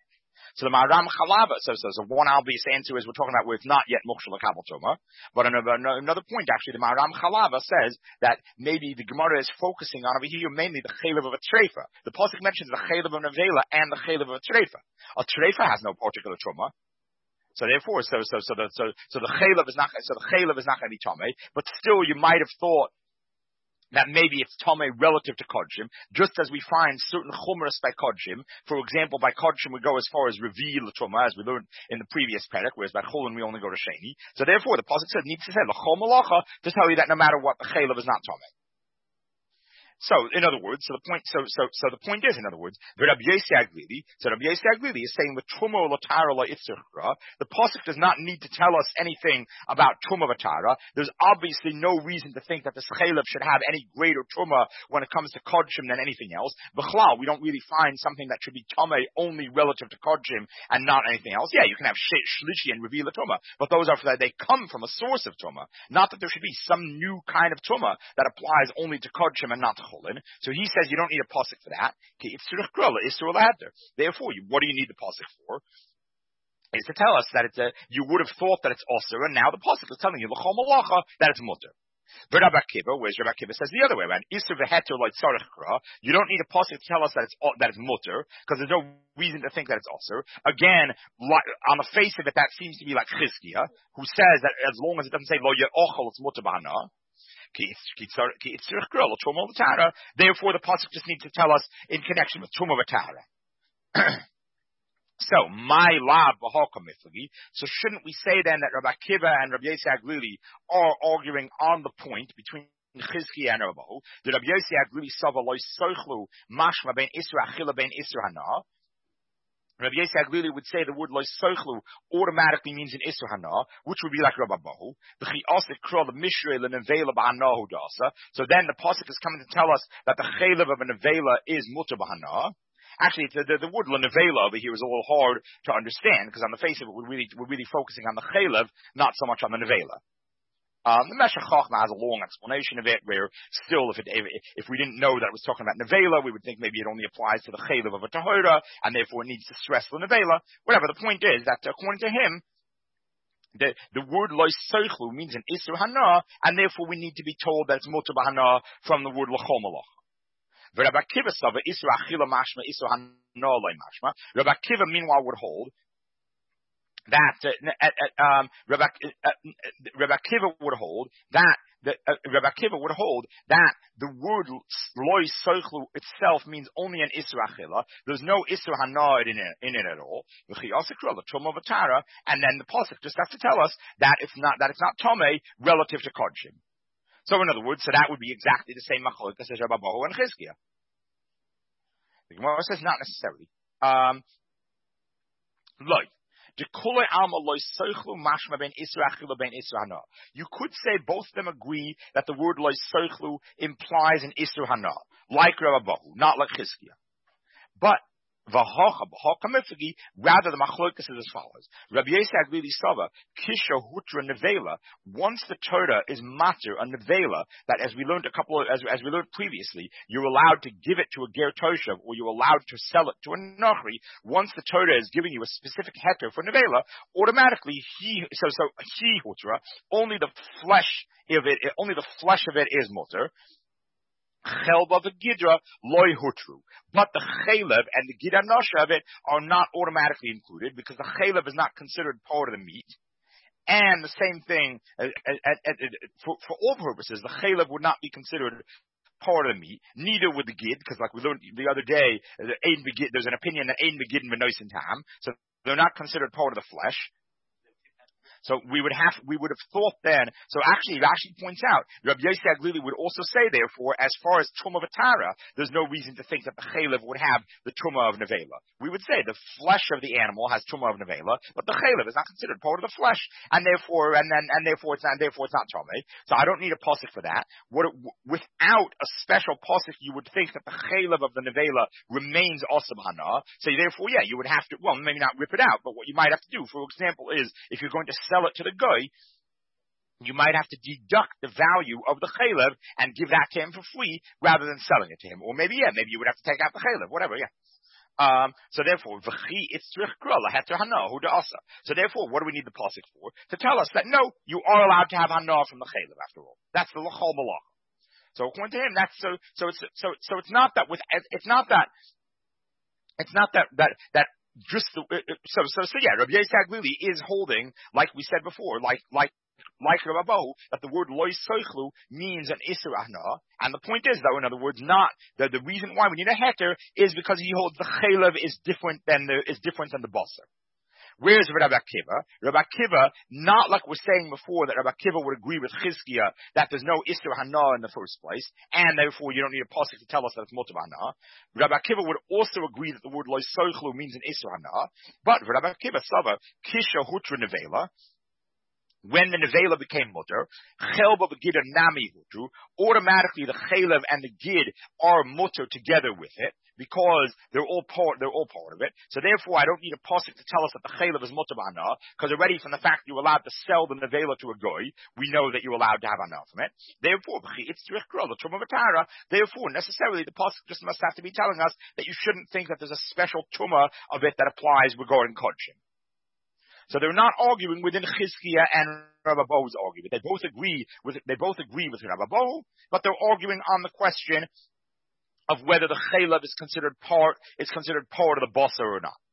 So the Maram Chalava, so one obvious answer is we're talking about where it's not yet Mukshal Kabal Tuma. But another point, actually, the Maram Chalava says that maybe the Gemara is focusing on over here mainly the Chaylev of a Treifa. The Pasuk mentions the Chaylev of Nevela and the Chaylev of a Treifa. A Treifa has no particular Truma. So therefore, so the Chaylev is not going to be Tomei, but still you might have thought that maybe it's Tomei relative to Kodshim, just as we find certain Chumras by Kodshim. For example, by Kodshim we go as far as Revi L'Truma, as we learned in the previous Perek, whereas by Chulin we only go to Sheni. So therefore, the Pasuk says, needs to say, L'chol Malacha, to tell you that no matter what, the Chaylev is not Tomei. So, in other words, the point is, in other words, Rabbi Yossi Aglili is saying with Truma L'Tara La'itzurcha, the Pasuk does not need to tell us anything about Truma L'Tara. There's obviously no reason to think that the Chaylev should have any greater Truma when it comes to Kodshim than anything else. B'chlal, we don't really find something that should be Tomei only relative to Kodshim and not anything else. Yeah, you can have Shlishi and Revi L'Truma, but those are for that they come from a source of Truma. Not that there should be some new kind of Truma that applies only to Kodshim and not to Chulin. So he says you don't need a pasuk for that. Therefore, what do you need the pasuk for? Is to tell us that you would have thought that it's osir, and now the pasuk is telling you l'chol malacha that it's mutter. But Rabbi Akiva, whereas Rabbi Akiva says the other way around, isur v'heter like tzarich kra. You don't need a pasuk to tell us that it's mutter, because there's no reason to think that it's osir. Again, on the face of it, that seems to be like Chizkiah, who says that as long as it doesn't say lo ye'ochel, it's mutter b'hana. Therefore, the pasuk just needs to tell us in connection with Truma V'Tara. So, my lab b'hakamiflagi. So, shouldn't we say then that Rabbi Akiva and Rabbi Yossi Aglili are arguing on the point between Chizkiah and Rabbahu? The Rabbi Yossi Aglili sava loy soichlu mashma ben isra achila ben isra hana. Rabbi Yossi Aglili would say the word loy soichlu automatically means an isra hana, which would be like Rabbi Bahu. So then the pasuk is coming to tell us that the chaylev of a nevela is mutar b'hana. Actually, the word lenevela over here is a little hard to understand, because on the face of it, we're really focusing on the chaylev, not so much on the nevela. The Meshech Chochmah has a long explanation of it, where still, if we didn't know that it was talking about nevela, we would think maybe it only applies to the chaylev of a tahora, and therefore it needs to stress the nevela. Whatever, the point is that according to him, the word loy soichlu means an isur hana, and therefore we need to be told that it's mutar b'hana from the word l'chol malach. Rabbi Akiva sava isur achila mashma isur hana loy mashma. Rabbi Akiva meanwhile would hold that Rabbi Akiva would hold that the word loy soichlu itself means only an isur achila. There's no isur hana in it at all. And then the pasuk just has to tell us that it's not tomei relative to kodshim. So in other words, that would be exactly the same machlokes as Rabbi Bahu and Chizkiah. The Gemara says not necessarily. Loy. You could say both of them agree that the word loy soichlu implies an isur hana, like Rabbi Bahu, not like Chizkiah. But rather the machlokes is as follows. Rabbi Yossi Aglili Sava, Kisha Hutra Nevela, once the Torah is matir, a Nevela, that as we learned as we learned previously, you're allowed to give it to a ger toshav, or you're allowed to sell it to a nachri. Once the Torah is giving you a specific heter for Nevela, automatically he Hutra, only the flesh of it is mutter. Chelba v'gidra loy hutru, but the chaylev and the gidra nosha of it are not automatically included, because the chaylev is not considered part of the meat. And the same thing for all purposes, the chaylev would not be considered part of the meat. Neither would the gid, because like we learned the other day, there's an opinion that ein begidin v'noisen tam, so they're not considered part of the flesh. So we would have thought then, so actually Rashi points out, Rabbi Yossi Aglili would also say, therefore, as far as Truma V'Tara, there's no reason to think that the Chaylev would have the Truma of Nevela. We would say the flesh of the animal has Truma of Nevela, but the Chaylev is not considered part of the flesh, and therefore it's not Truma. So I don't need a pasuk for that. Without a special pasuk, you would think that the Chaylev of the Nevela remains Osam Hana, so therefore, yeah, you would have to, well, maybe not rip it out, but what you might have to do, for example, is, if you're going to sell it to the guy, you might have to deduct the value of the chaylev and give that to him for free rather than selling it to him. Or maybe you would have to take out the chaylev, whatever, yeah. So therefore, so therefore, what do we need the pasuk for? To tell us that no, you are allowed to have hana from the chaylev after all. That's the l'chol malach. So according to him, that's so it's not that just the yeah, Rabbi Yitzhak Lili is holding, like we said before, like Rabbi Bahu, that the word loy soichlu means an isur ahna, and the point is, though, in other words, not the reason why we need a heter is because he holds the chaylev is different than the basar. Whereas Rabbi Akiva, not like we're saying before that Rabbi Akiva would agree with Chizkiah that there's no Isur Hana in the first place, and therefore you don't need a pasuk to tell us that it's Motav Hana. Rabbi Akiva would also agree that the word Lo Soichlu means an Isur Hana, but Rabbi Akiva Sava, Kisha Hutra Nevela, when the nevela became mutter, chelba begid nami hutru, automatically the chelev and the gid are mutter together with it, because they're all part of it. So therefore, I don't need a pasuk to tell us that the chelev is mutter b'hana, because already from the fact you're allowed to sell the nevela to a goy, we know that you're allowed to have hana from it. Therefore, it's tzrich the truma v'tara. Therefore, necessarily the pasuk just must have to be telling us that you shouldn't think that there's a special truma of it that applies regarding kodshim. So they're not arguing within Chizkiah and Rabbi Bohu's argument. They both agree with Rabbi Bohu, but they're arguing on the question of whether the chaylev is considered part of the basar or not.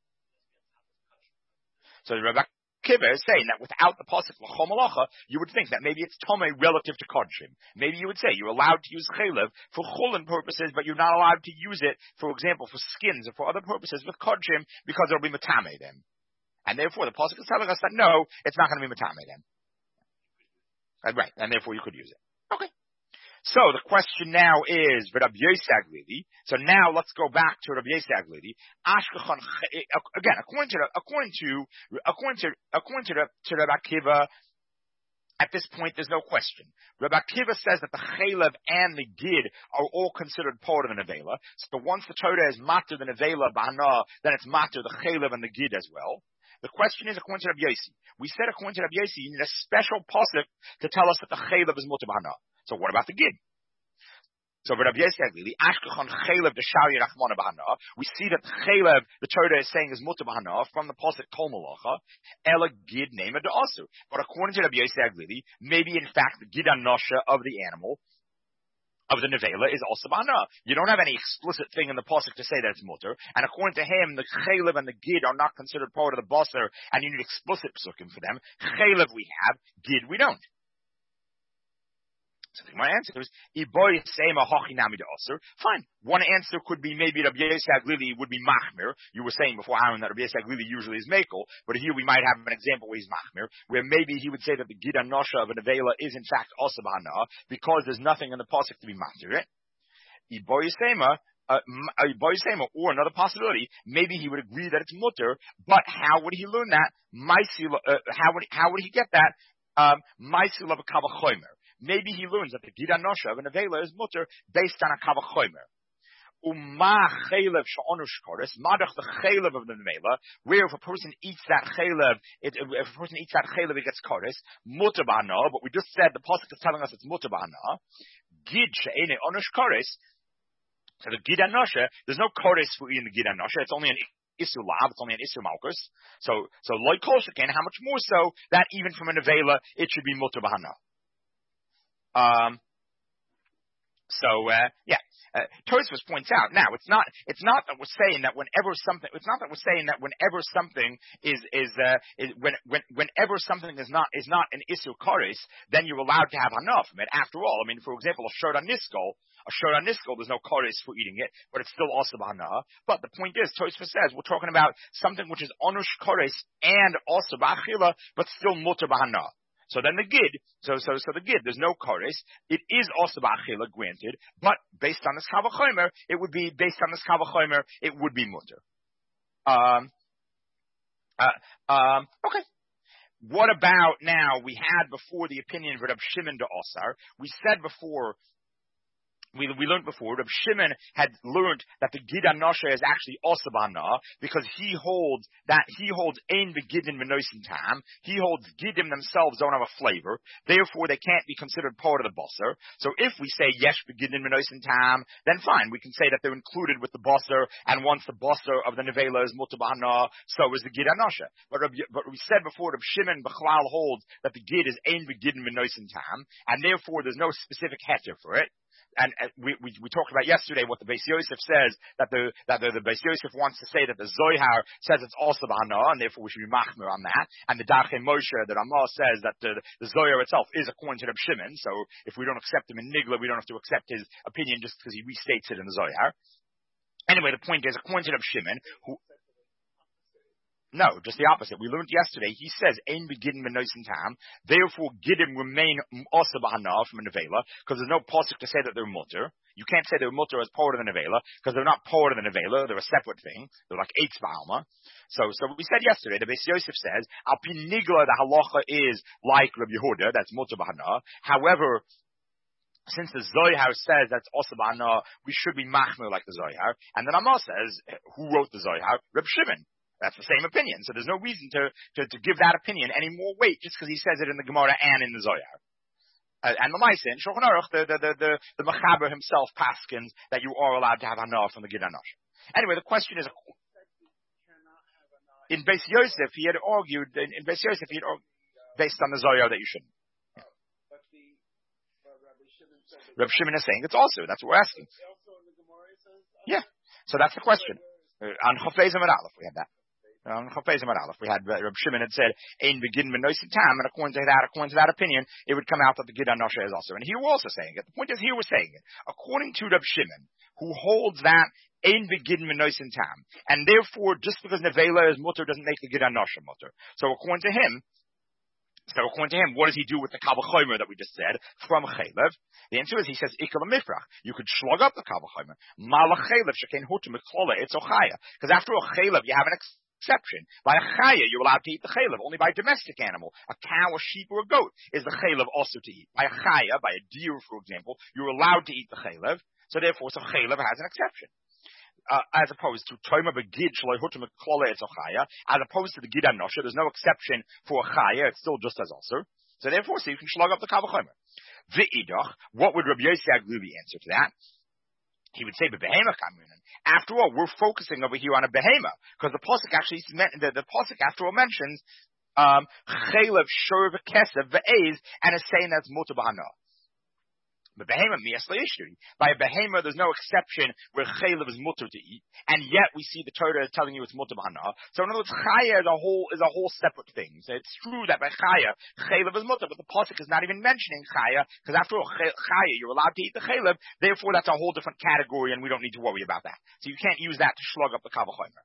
So Rabbi Kiva is saying that without the pasuk l'chol malacha, you would think that maybe it's tomei relative to kodshim. Maybe you would say you're allowed to use chaylev for chulin purposes, but you're not allowed to use it, for example, for skins or for other purposes with kodshim because it'll be matame then. And therefore, the pasuk is telling us that no, it's not going to be matame then. Right, and therefore you could use it. Okay. So the question now is, Rabbi Yosef Lili. So now let's go back to Rabbi Yosef Lili. Again, according to Rabbi Akiva, at this point there's no question. Rabbi Akiva says that the chaylev and the gid are all considered part of the nevela. So once the Torah is matter the nevela b'hana, then it's matter the chaylev and the gid as well. The question is according to Rabbi Yossi. We said according to Rabbi Yossi, you need a special pasuk to tell us that the chaylev is mutar b'hana. So what about the gid? So Rabbi Yossi said, we see that the chaylev, the Torah is saying is mutar b'hana from the pasuk kol malacha, ela gid name de asu. But according to Rabbi Yossi, maybe in fact the gid anosha of the animal of the nevela is also b'hana. You don't have any explicit thing in the pasuk to say that it's mutar, and according to him, the chaylev and the gid are not considered part of the basar, and you need explicit psukim for them. Chaylev we have, gid we don't. So my answer is, fine. One answer could be maybe Rabbi Yosef Lili would be machmir. You were saying before, Aaron, that Rabbi Yosef Lili usually is mekel, but here we might have an example where he's machmir, where maybe he would say that the gid anosha of a nevela is in fact also b'hana, because there's nothing in the pasuk to be machmir it. Or another possibility, maybe he would agree that it's mutter, but how would he learn that? How would he get that? Maybe he learns that the gid anosha of a nevela is mutter based on a kavachomer. The chaylev of the nevela, where if a person eats that chaylev, it gets koris, mutter b'hana, but we just said the pasuk is telling us it's mutter b'hana. Gid she'ene onush koris. So the gid anosha, there's no koris for eating the gid anosha, it's only an Isur lav, it's only an Isur malchus. So loy kol sheken, how much more so that even from a nevela, it should be mutter b'hana. Tosfos points out. Now, it's not that we're saying that whenever something is whenever something is not an Isur koris, then you're allowed to have hana from it. After all, I mean, for example, a shor niskol, there's no koris for eating it, but it's still also b'hana. But the point is, Tosfos says we're talking about something which is onush koris and also b'achila, but still mutter b'hana. So then the gid, so the gid, there's no koris. It is also ba'achila, granted, but based on this kavachomer, it would be mutter. Okay. What about now? We had before the opinion of Reb Shimon de Osar. We said before We learned before, Reb Shimon had learned that the Gid Anosha is actually also Bahana, because he holds Ein Begidin Menoisin Tam. He holds Gidim themselves don't have a flavor, therefore they can't be considered part of the Basar. So if we say Yesh Begidin Menoisin Tam, then fine, we can say that they're included with the Basar, and once the Basar of the Nevela is Muta Bahana, so is the Gid Anosha. But we said before, Reb Shimon Bechlal holds that the Gid is Ein Begidin Menoisin Tam, and therefore there's no specific heter for it. And we talked about yesterday what the Beis Yosef says, that the Beis Yosef wants to say that the Zohar says it's also Bahana, and therefore we should be machmir on that. And the Darchei Moshe, the Ramah says that the Zohar itself is according to Reb Shimon, so if we don't accept him in Nigla, we don't have to accept his opinion just because he restates it in the Zohar. Anyway, the point is, according to Reb Shimon, no, just the opposite. We learned yesterday, he says, Ein Begidin Menoisin Tam, therefore Gidim remain also Bahana from a Nevela, because there's no pasuk to say that they're mutter. You can't say they're mutter as part of the Nevela, because they're not part of the Nevela, they're a separate thing. They're like Eitz Ba'alma. So we said yesterday, the Beis Yosef says, Al Pi Nigla, the halacha is like Rabbi Yehuda, that's mutter Bahana. However, since the Zohar says that's also Bahana, we should be machmir like the Zohar. And then Ramah says, who wrote the Zohar? Reb Shimon. That's the same opinion. So there's no reason to give that opinion any more weight just because he says it in the Gemara and in the Zohar. And the Maisa, in Shulchan Aruch, the Mechaber himself paskins that you are allowed to have Hana from the Gid Anosh. Anyway, the question is, in Beis Yosef, he had argued, based on the Zohar that you shouldn't. Reb Shimon is saying it's also, that's what we're asking. Yeah. So that's the question. On Chafezim and Aleph, we had that. On Chafezim and Aleph, we had Reb Shimon had said, Ein Begidin Menoisin Tam, and according to that opinion, it would come out that the Gid Anosha is also. And here we're also saying it. The point is, here we're saying it. According to Reb Shimon, who holds that Ein Begidin Menoisin Tam, and therefore, just because Nevela is mutter doesn't make the Gid Anosha mutter. So according to him, what does he do with the Kal V'chomer that we just said from Chaylev? The answer is, he says, Ikal Mifrach. You could slug up the Kal V'chomer. Mala Chaylev shekein hutu miklola it's ochaya. Because after a Chaylev, you have an exception. By a Chaya, you're allowed to eat the Chaylev. Only by a domestic animal, a cow, a sheep, or a goat, is the Chaylev also to eat. By a Chaya, by a deer, for example, you're allowed to eat the Chaylev. So therefore, Chaylev has an exception. As opposed to Toima Begid Shaloi Hutu Miklola it's ochaya, as opposed to the Gid Anosha, there's no exception for a Chaya, it's still just as also. So therefore, you can slug up the Kal V'chomer. V'idach, what would Rabbi Yossi Aglili answer to that? He would say, Behema Kamunan. After all, we're focusing over here on a Behema, because the Pasuk actually, the Pasuk after all mentions, Chaylev Shor V'Kesev V'Ez, and is saying that's Mutar B'Hana. But behema miyasla ishturi. By a behema, there's no exception where chaylev is mutter to eat, and yet we see the Torah is telling you it's mutter b'hana. So in other words, chaya is a whole separate thing. So it's true that by chaya, chaylev is mutter, but the pasuk is not even mentioning chaya, because after all, chaya, you're allowed to eat the chaylev, therefore that's a whole different category, and we don't need to worry about that. So you can't use that to slug up the Kal V'chomer.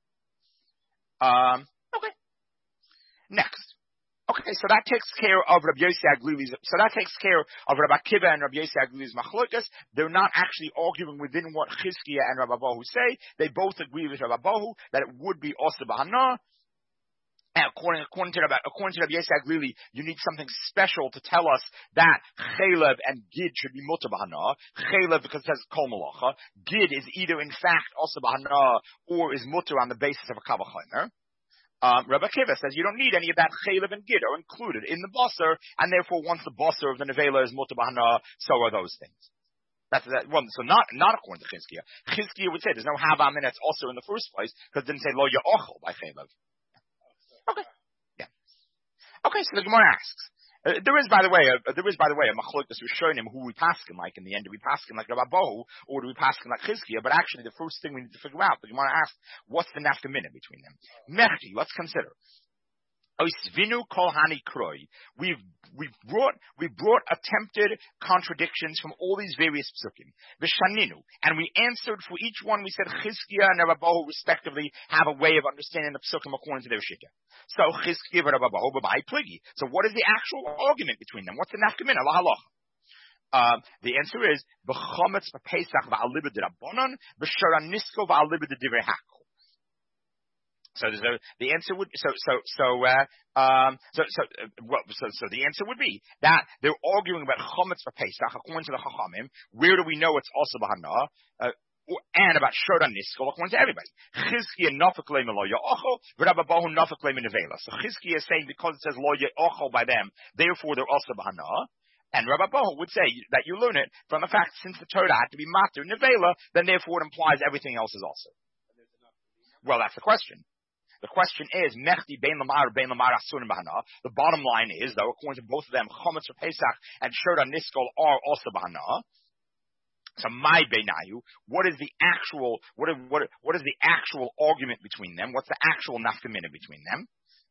Okay. Next. Okay, so that takes care of Rabbi Yossi Aglili's. So that takes care of Rabbi Akiva and Rabbi Yossi Aglili's machlokas. They're not actually arguing within what Chizkiya and Rabbi Bahu say. They both agree with Rabbi Bahu that it would be also Bahana. And according to Rabbi Yossi Aglili, you need something special to tell us that Chaylev and Gid should be mutar Bahana. Chaylev because it says Kol Malacha. Gid is either in fact also Bahana or is mutar on the basis of a Kal V'chomer. Rabbi Akiva says you don't need any of that chaylev and gid are included in the basar, and therefore once the basar of the nevela is mutar b'hana, so are those things. That's that one. So not according to Chizkiya. Chizkiya would say there's no hava minutes also in the first place because it didn't say lo ya'ochel by chaylev. Okay. Yeah. Okay. So the Gemara asks. There is, by the way, a machlokes rishonim who we paskin like in the end. Do we paskin like Rabbi Bahu or do we paskin like Chizkiya? But actually, the first thing we need to figure out, the Gemara asks, what's the nafkamina between them? Mechti, let's consider. Oisvinu kol hani kroi. We've brought attempted contradictions from all these various psukim. V'shaninu, and we answered for each one. We said Chizkiya and Rabbi Bahu respectively have a way of understanding the psukim according to their shita. So Chizkiya and Rabbi Bahu b'mai pligi. So what is the actual argument between them? What's the nafkamina? La halacha. The answer is b'chometz b'pesach v'alibed d'rabbanon b'shara nisko v'alibed d'divrei hakol. So the answer would the answer would be that they're arguing about chametz for Pesach according to the Chachamim. Where do we know it's also b'hana? And about Shoda Niskol according to everybody. Chizkiya nafik leim lo ya'achol, v'Rabba Bahu nafik leim nevela. So Chizkiya is saying because it says lo ya'achol by them, therefore they're also b'hana. And Rabbi Bahu would say that you learn it from the fact since the Torah had to be matur nevela, then therefore it implies everything else is also. Well, that's the question. The question is, Mechti bein lamar asun b'hana. The bottom line is, though, according to both of them, Chometz for Pesach and Shoda Niskol are also b'hana. So my beinayu, what is the actual argument between them? What's the actual nafkamina between them?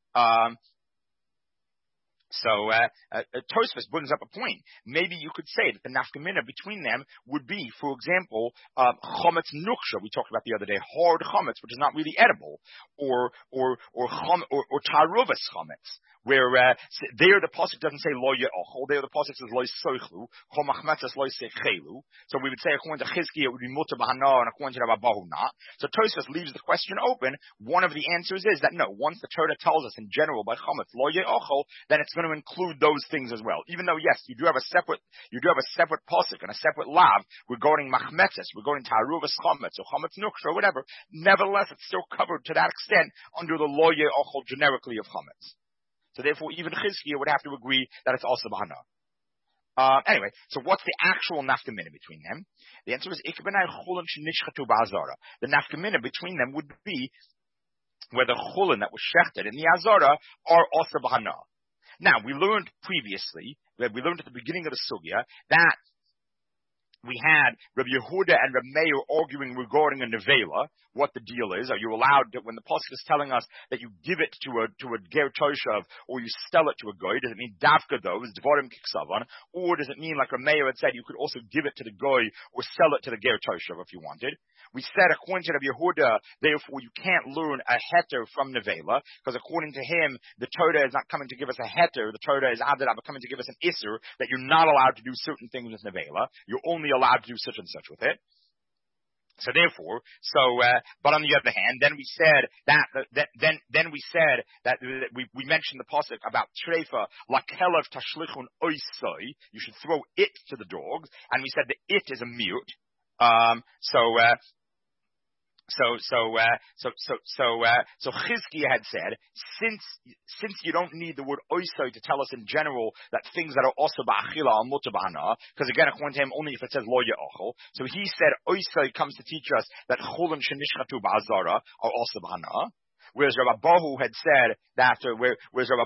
Tosfos brings up a point. Maybe you could say that the nafkamina between them would be, for example, chometz nuksha. We talked about the other day, hard chometz, which is not really edible, or taruvas chometz, where there the pasuk doesn't say lo ye'achol. There the pasuk says lo soichlu. Chol machmetzes lo seichelu. So we would say according to Chizkiya it would be mutar b'hana, and according to Rabbi Bahu not. So Tosfos leaves the question open. One of the answers is that no. Once the Torah tells us in general by chometz lo ye'achol, then it's going to include those things as well. Even though yes, you do have a separate pasuk and a separate lav regarding machmetzes, regarding taruvas chometz or chometz nuksha or whatever. Nevertheless, it's still covered to that extent under the lo ye'achol generically of chometz. So therefore, even Chizkiya would have to agree that it's also b'hana. Anyway, so what's the actual nafkamina between them? The answer is ikbenai chulin shenishchatu ba'azara. The nafkamina between them would be whether chulin that was shechted in the azara are also b'hana. Now, we learned previously, at the beginning of the sugya, that we had Rabbi Yehuda and Rabbi Meir arguing regarding a nevela, what the deal is. Are you allowed to, when the pasuk is telling us that you give it to a ger toshav, or you sell it to a goy, does it mean davka those, dvarim kiksavan, or does it mean, like Rabbi Meir had said, you could also give it to the goy or sell it to the ger toshav if you wanted? We said, according to Rabbi Yehuda, therefore you can't learn a heter from nevela, because according to him, the Torah is not coming to give us a heter, the Torah is coming to give us an isser, that you're not allowed to do certain things with nevela, you're only allowed to do such and such with it. So therefore, but on the other hand, then we said that we mentioned the pasuk about treifa lakelav tashlichun oisoi. You should throw it to the dogs, and we said that it is a mute. So Chizkiya had said, since you don't need the word oisoi to tell us in general that things that are also ba'achila are mutar b'hana, because again, according to him, only if it says lo ye'achol. So he said oisoi comes to teach us that chulin shenishchatu ba'azara are also b'hana. Whereas Rabbi Bahu had said that the word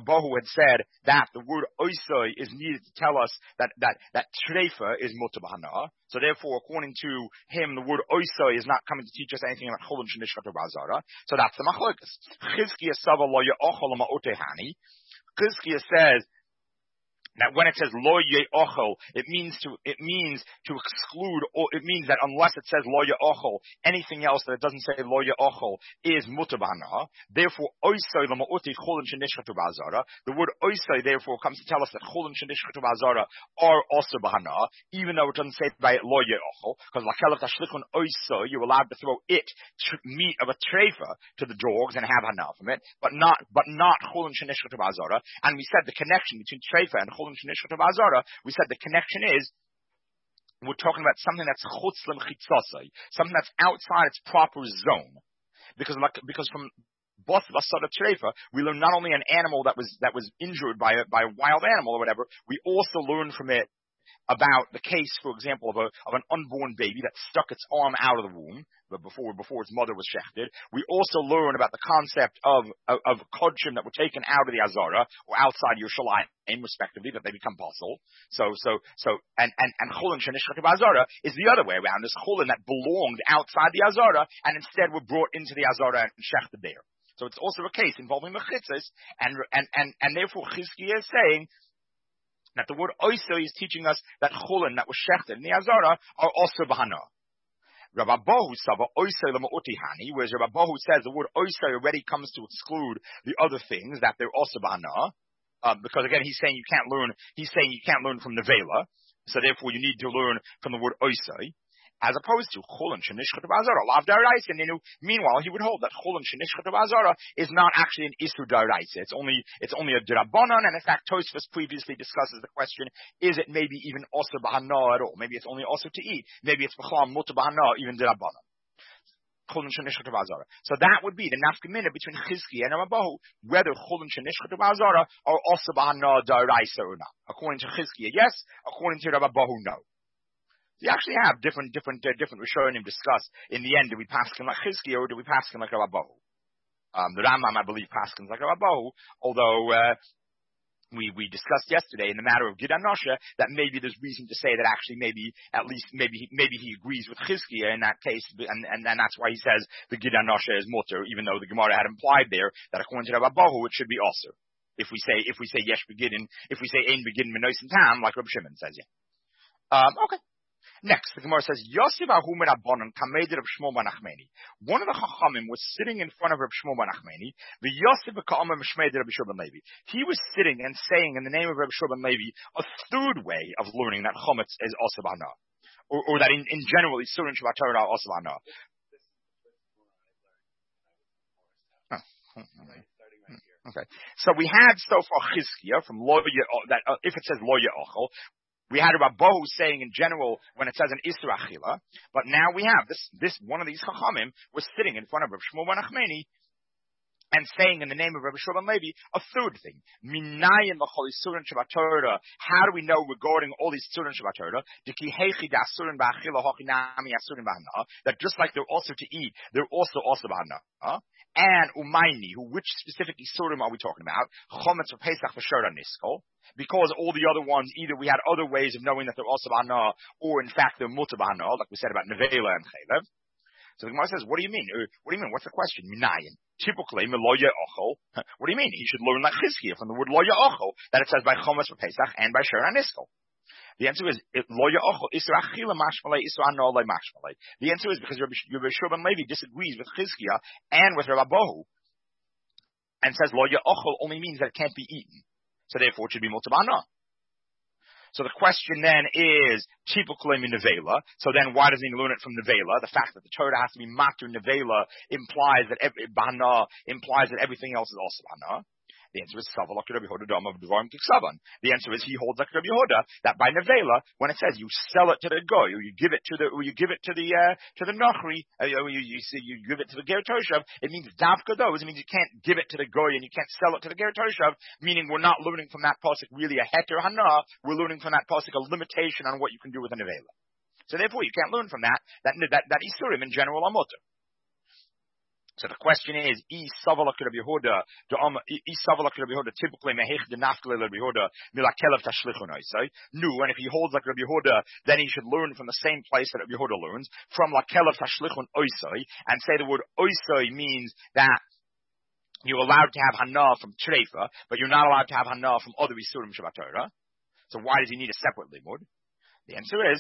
oisoi is needed to tell us that treifa is mutar b'hana. So therefore, according to him, the word oisoi is not coming to teach us anything about chulin shenishchatu ba'azara. So that's the machlokas. Chizkiya sava lo ye'achol ma'otehani. Chizkiya says that when it says lo ye'achol, it means to exclude, or it means that unless it says lo ye'achol, anything else that it doesn't say lo ye'achol is mutar b'hana. Therefore, oisoi l'ma'oti chulin shenishchatu ba'azara. The word oisoi therefore comes to tell us that chulin shenishchatu ba'azara are also b'hana, even though it doesn't say by it lo ye'achol, because lakelav tashlichun oisoi, you're allowed to throw meat of a treifa to the dogs and have hana from it, but not chulin shenishchatu ba'azara. And we said the connection between treifa and we said the connection is we're talking about something that's chutz l'mchitzasai, something that's outside its proper zone, because from both basada treifa we learn not only an animal that was injured by a wild animal or whatever, we also learn from it about the case, for example, of an unborn baby that stuck its arm out of the womb, but before its mother was shechted. We also learn about the concept of kodshim that were taken out of the Azara or outside Yerushalayim, respectively, that they become possible. And chulin shenishchatu ba'azara is the other way around. This chulin that belonged outside the Azara and instead were brought into the Azara and shechted there. So it's also a case involving mechitzas, and therefore Chizkiya is saying that the word oisoi is teaching us that chulin that was shechted in the Azara are also b'hana. Rabbi Bahu sava oisoi l'ma'otihani, whereas Rabbi Bahu says the word oisoi already comes to exclude the other things that they're also b'hana, because again he's saying you can't learn from nevela, so therefore you need to learn from the word oisoi. as opposed to chulin shenishchatu ba'azara lav daraisa. Meanwhile, he would hold that chulin shenishchatu ba'azara is not actually an isur daraisa. It's only a drabanan, and in fact, Tosfos previously discusses the question: is it maybe even also b'hana at all? Maybe it's only also to eat. Maybe it's b'chlam muta b'hana even drabanan. So that would be the nafkamina between Chizkiya and Ravabahu, whether chulin shenishchatu ba'azara are also b'hana daraisa or not. According to Chizkiya, yes. According to Ravabahu, no. You actually have different Rishonim discuss. In the end, do we paskin like Chizkiya or do we paskin like Ravabahu? The Rambam, I believe, paskins like Ravabahu, although we discussed yesterday in the matter of Gid Anosha that maybe there's reason to say that actually maybe he agrees with Chizkiya in that case, and that's why he says the Gid Anosha is mutter, even though the Gemara had implied there that according to Ravabahu it should be also. If we say yesh begidin, if we say ein begidin menosin tam, like Reb Shimon says, yeah. Okay. Next, the Gemara says, Yosef Ahumin Abonon Kamedid of Shmuel ben Achmeni. One of the Chachamim was sitting in front of Reb Shmuel ben Achmeni. The Yosef Ka'amim Shmedid Reb Shmuel ben Levi. He was sitting and saying in the name of Reb Shmuel ben Levi a third way of learning that Chometz is also b'hana, or that in general Isurin Shabbat Torah are also b'hana. Okay, so we had so far Chizkiya from that if it says Lo Ye'ochel. We had Rabbahu saying in general when it says an Isra Achila, but now we have this one of these Chachamim was sitting in front of Reb Shmuel ben Achmeni and saying in the name of Reb Shimon ben Levi a third thing. Minayin l'chol isurin Shabbat Torah. How do we know regarding all these isurin Shabbat Torah? That just like they're also to eat, they're also b'hana. And umayni, which specific isurim are we talking about? Chometz or Pesach v'shor niskol. Because all the other ones, either we had other ways of knowing that they're also b'hana, or in fact they're mutar b'hana, like we said about nevela and chaylev. So the Gemara says, what do you mean? What's the question? Minayin. Typically, lo ye'ochel. What do you mean? He should learn like Chizkiya from the word lo ye'ochel, that it says by chometz for Pesach and by shor niskol. The answer is lo ye'ochel isra achila mashmalei isra anolei mashmalei. The answer is because Rabbi Shimon ben Levi disagrees with Chizkiya and with Rabbahu, and says lo ye'ochel only means that it can't be eaten. So therefore, it should be mutar b'hana. So the question then is, typically in nevela. So then why doesn't he learn it from nevela? The fact that the Torah has to be matur nevela implies that everything else is also b'hana. The answer is Savalak Rabbi Yehuda Dam of Devarim Kiksavan. The answer is he holds like Rabbi Yehuda that by nevela, when it says you sell it to the goy, or you give it to the nochri, or you give it to the ger toshav, it means davka those. It means you can't give it to the goy and you can't sell it to the ger toshav. Meaning we're not learning from that pasuk really a heter hana. We're learning from that pasuk a limitation on what you can do with a nevela. So therefore, you can't learn from that isurim in general are mutter. So the question is, typically mehech de nafkele Rabbi Yehuda milakelev tashlichun oisai. No, and if he holds like Rabbi Yehuda, then he should learn from the same place that Rabbi Yehuda learns, from lakelev tashlichun oisai, and say the word oisai means that you're allowed to have hana from treifa, but you're not allowed to have hana from other isurim Shabbat Torah. So why does he need a separate limud? The answer is,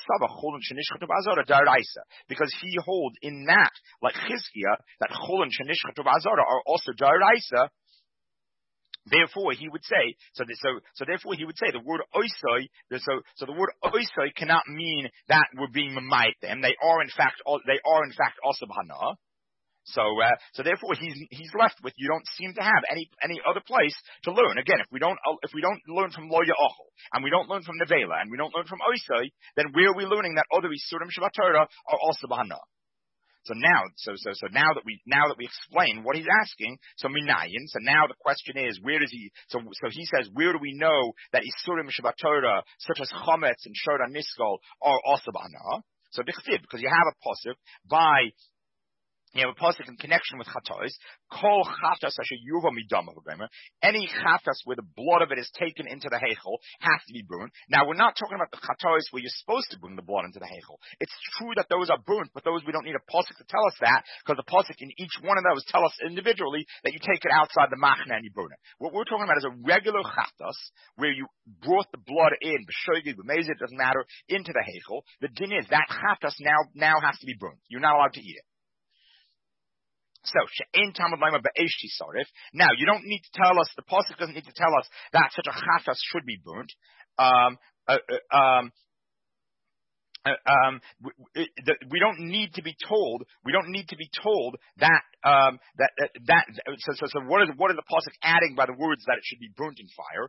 because he holds in that, like Chizkiya, that chulin shenishchatu b'azara are also daraisa. Therefore, he would say, therefore he would say the word oisoi, so the word oisoi cannot mean that we're being mamayit them. They are in fact also b'hana. So therefore he's left with, you don't seem to have any other place to learn. Again, if we don't learn from Lo Ye'ochel, and we don't learn from Nevela, and we don't learn from Oisai, then where are we learning that other Isurim Shabbat Torah are also b'hana? So now that we explain what he's asking, so minayin. So now the question is, where does he? So he says, where do we know that Isurim Shabbat Torah, such as Chometz and Shor Niskol, are also b'hana? So because you have a pasuk by. You have a pasuk in connection with chatos. Kol chatos asher yuva midam of a any chatos where the blood of it is taken into the heichel has to be burned. Now we're not talking about the chatos where you're supposed to bring the blood into the heichel. It's true that those are burnt, but those we don't need a pasuk to tell us that, because the pasuk in each one of those tell us individually that you take it outside the machna and you burn it. What we're talking about is a regular chatos where you brought the blood in, b'shoigig, b'mezid, it doesn't matter, into the heichel. The din is that chatos now has to be burnt. You're not allowed to eat it. So, now, you don't need to tell us, the pasuk doesn't need to tell us that such a chatas should be burnt. we don't need to be told. We don't need to be told that So what are the pasuk adding by the words that it should be burnt in fire?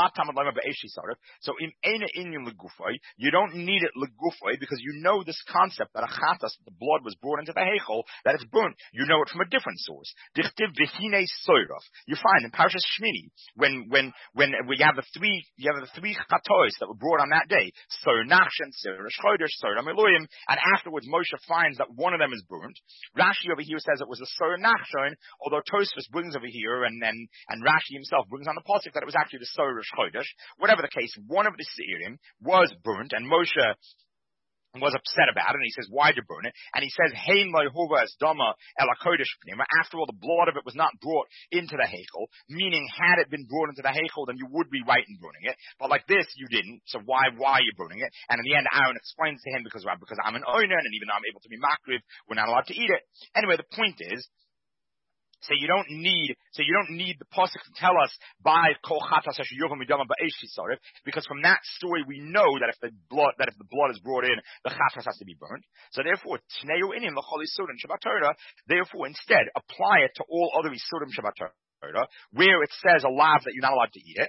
So in ena inyan legufay, you don't need it legufay because you know this concept that a chatas, the blood was brought into the heichal, that it's burnt. You know it from a different source. Dichtiv v'hinei soyraf. You find in Parashas Shmini when we have the three chatois that were brought on that day, Sor Nachshon, Sor Chodesh, Sor Amiloyim, and afterwards Moshe finds that one of them is burnt. Rashi over here says it was a Sor Nachshon, although Tosfos brings over here and Rashi himself brings on the pasuk that it was actually the Sor Chodesh. Whatever the case, one of the Seirim was burnt, and Moshe was upset about it, and he says, why'd you burn it? And he says, Hein lo'huva es dama ela kodesh pnima. After all, the blood of it was not brought into the heichel, meaning had it been brought into the heichel, then you would be right in burning it. But like this, you didn't, so why are you burning it? And in the end, Aaron explains to him, because I'm an owner, and even though I'm able to be makriv, we're not allowed to eat it. Anyway, the point is, So you don't need the pasuk to tell us by kol chatas hashiyuvam midama ba'esh yisarif, because from that story we know that if the blood is brought in, the chatas has to be burnt. So therefore, tneu inim l'chol isurim Shabbat Torah. Therefore, instead apply it to all other isurim Shabbat Torah, where it says a lav that you're not allowed to eat it.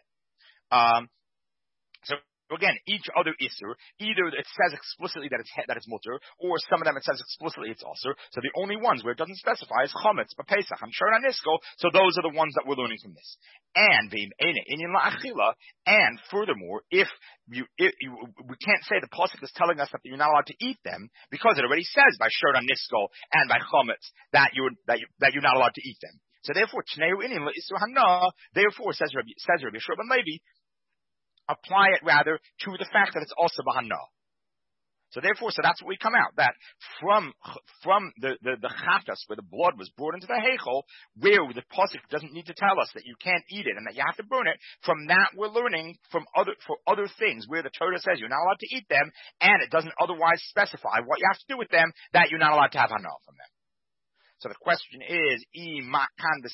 So again, each other isur, either it says explicitly that it's mutter, or some of them it says explicitly it's asur. So the only ones where it doesn't specify is chametz, b'pesach, and shor anisko. So those are the ones that we're learning from this. And furthermore, if we can't say the pasuk is telling us that you're not allowed to eat them, because it already says by shor anisko and by chametz that you're not allowed to eat them. So therefore, tneu inin l'isur hana. Therefore, says Rabbi Yeshua ben Levi, apply it rather to the fact that it's also bahana. So therefore, that's what we come out, that from the chatas, where the blood was brought into the heichal, where the pasuk doesn't need to tell us that you can't eat it and that you have to burn it, from that we're learning for other things, where the Torah says you're not allowed to eat them, and it doesn't otherwise specify what you have to do with them, that you're not allowed to have hana from them. So the question is, by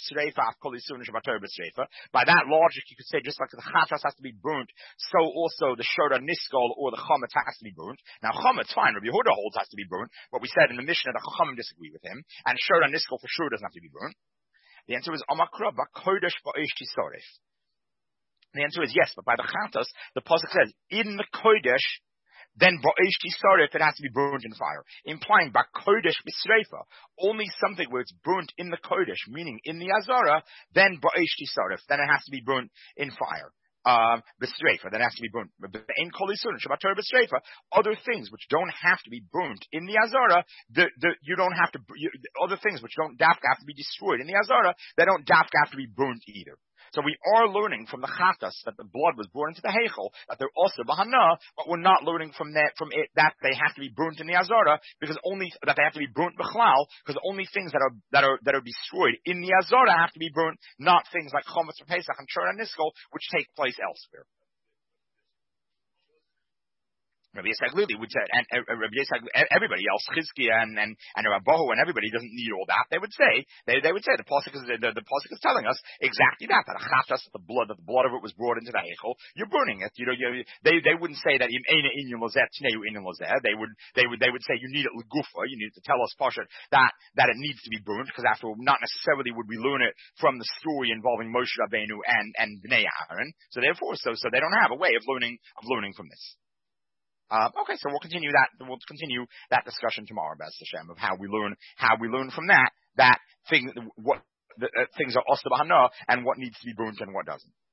that logic, you could say just like the chatas has to be burnt, so also the shora niskol or the chametz has to be burnt. Now chametz, fine, Rabbi Yehuda holds has to be burnt, but we said in the Mishnah that chachamim disagree with him, and shora niskol for sure doesn't have to be burnt. The answer is amakra b'kodesh ba'esh tisoref. The answer is yes, but by the chatas, the pasuk says in the kodesh, then ba'esh tisaref, it has to be burnt in fire, implying ba'kodesh b'sreifa, only something where it's burnt in the kodesh, meaning in the azara, then ba'esh tisaref, then it has to be burnt in fire. B'sreifa, then it has to be burnt. In kol yisurim Shabbat Torah b'sreifa, other things which don't have to be burnt in the azara, other things which don't dafka have to be destroyed in the azara, they don't dafka have to be burnt either. So we are learning from the chatas that the blood was brought into the heichel, that they're also bahana, but we're not learning from it that they have to be burnt in the azara, because only that they have to be burnt b'chlal, because only things that are destroyed in the azara have to be burnt, not things like chametz v'pesach and shor aniskol, which take place elsewhere. Rabbi Yitzchak Lili would say, and Rabbi Yitzchak, everybody else, Chizkiah and Rabbahu and everybody doesn't need all that. They would say the pasuk is telling us exactly that a chatas, that the blood of it was brought into the heichel, you're burning it. They wouldn't say that im eina inyan lozeh tneu inyan lozeh. They would say you need it legufa. You need to tell us pashat that it needs to be burnt, because after all, not necessarily would we learn it from the story involving Moshe Rabbeinu and Bnei Aaron. So therefore, so they don't have a way of learning from this. Okay, so we'll continue that discussion tomorrow, B'ez Hashem, of how we learn from that thing, what things are oseh b'hana and what needs to be burnt and what doesn't.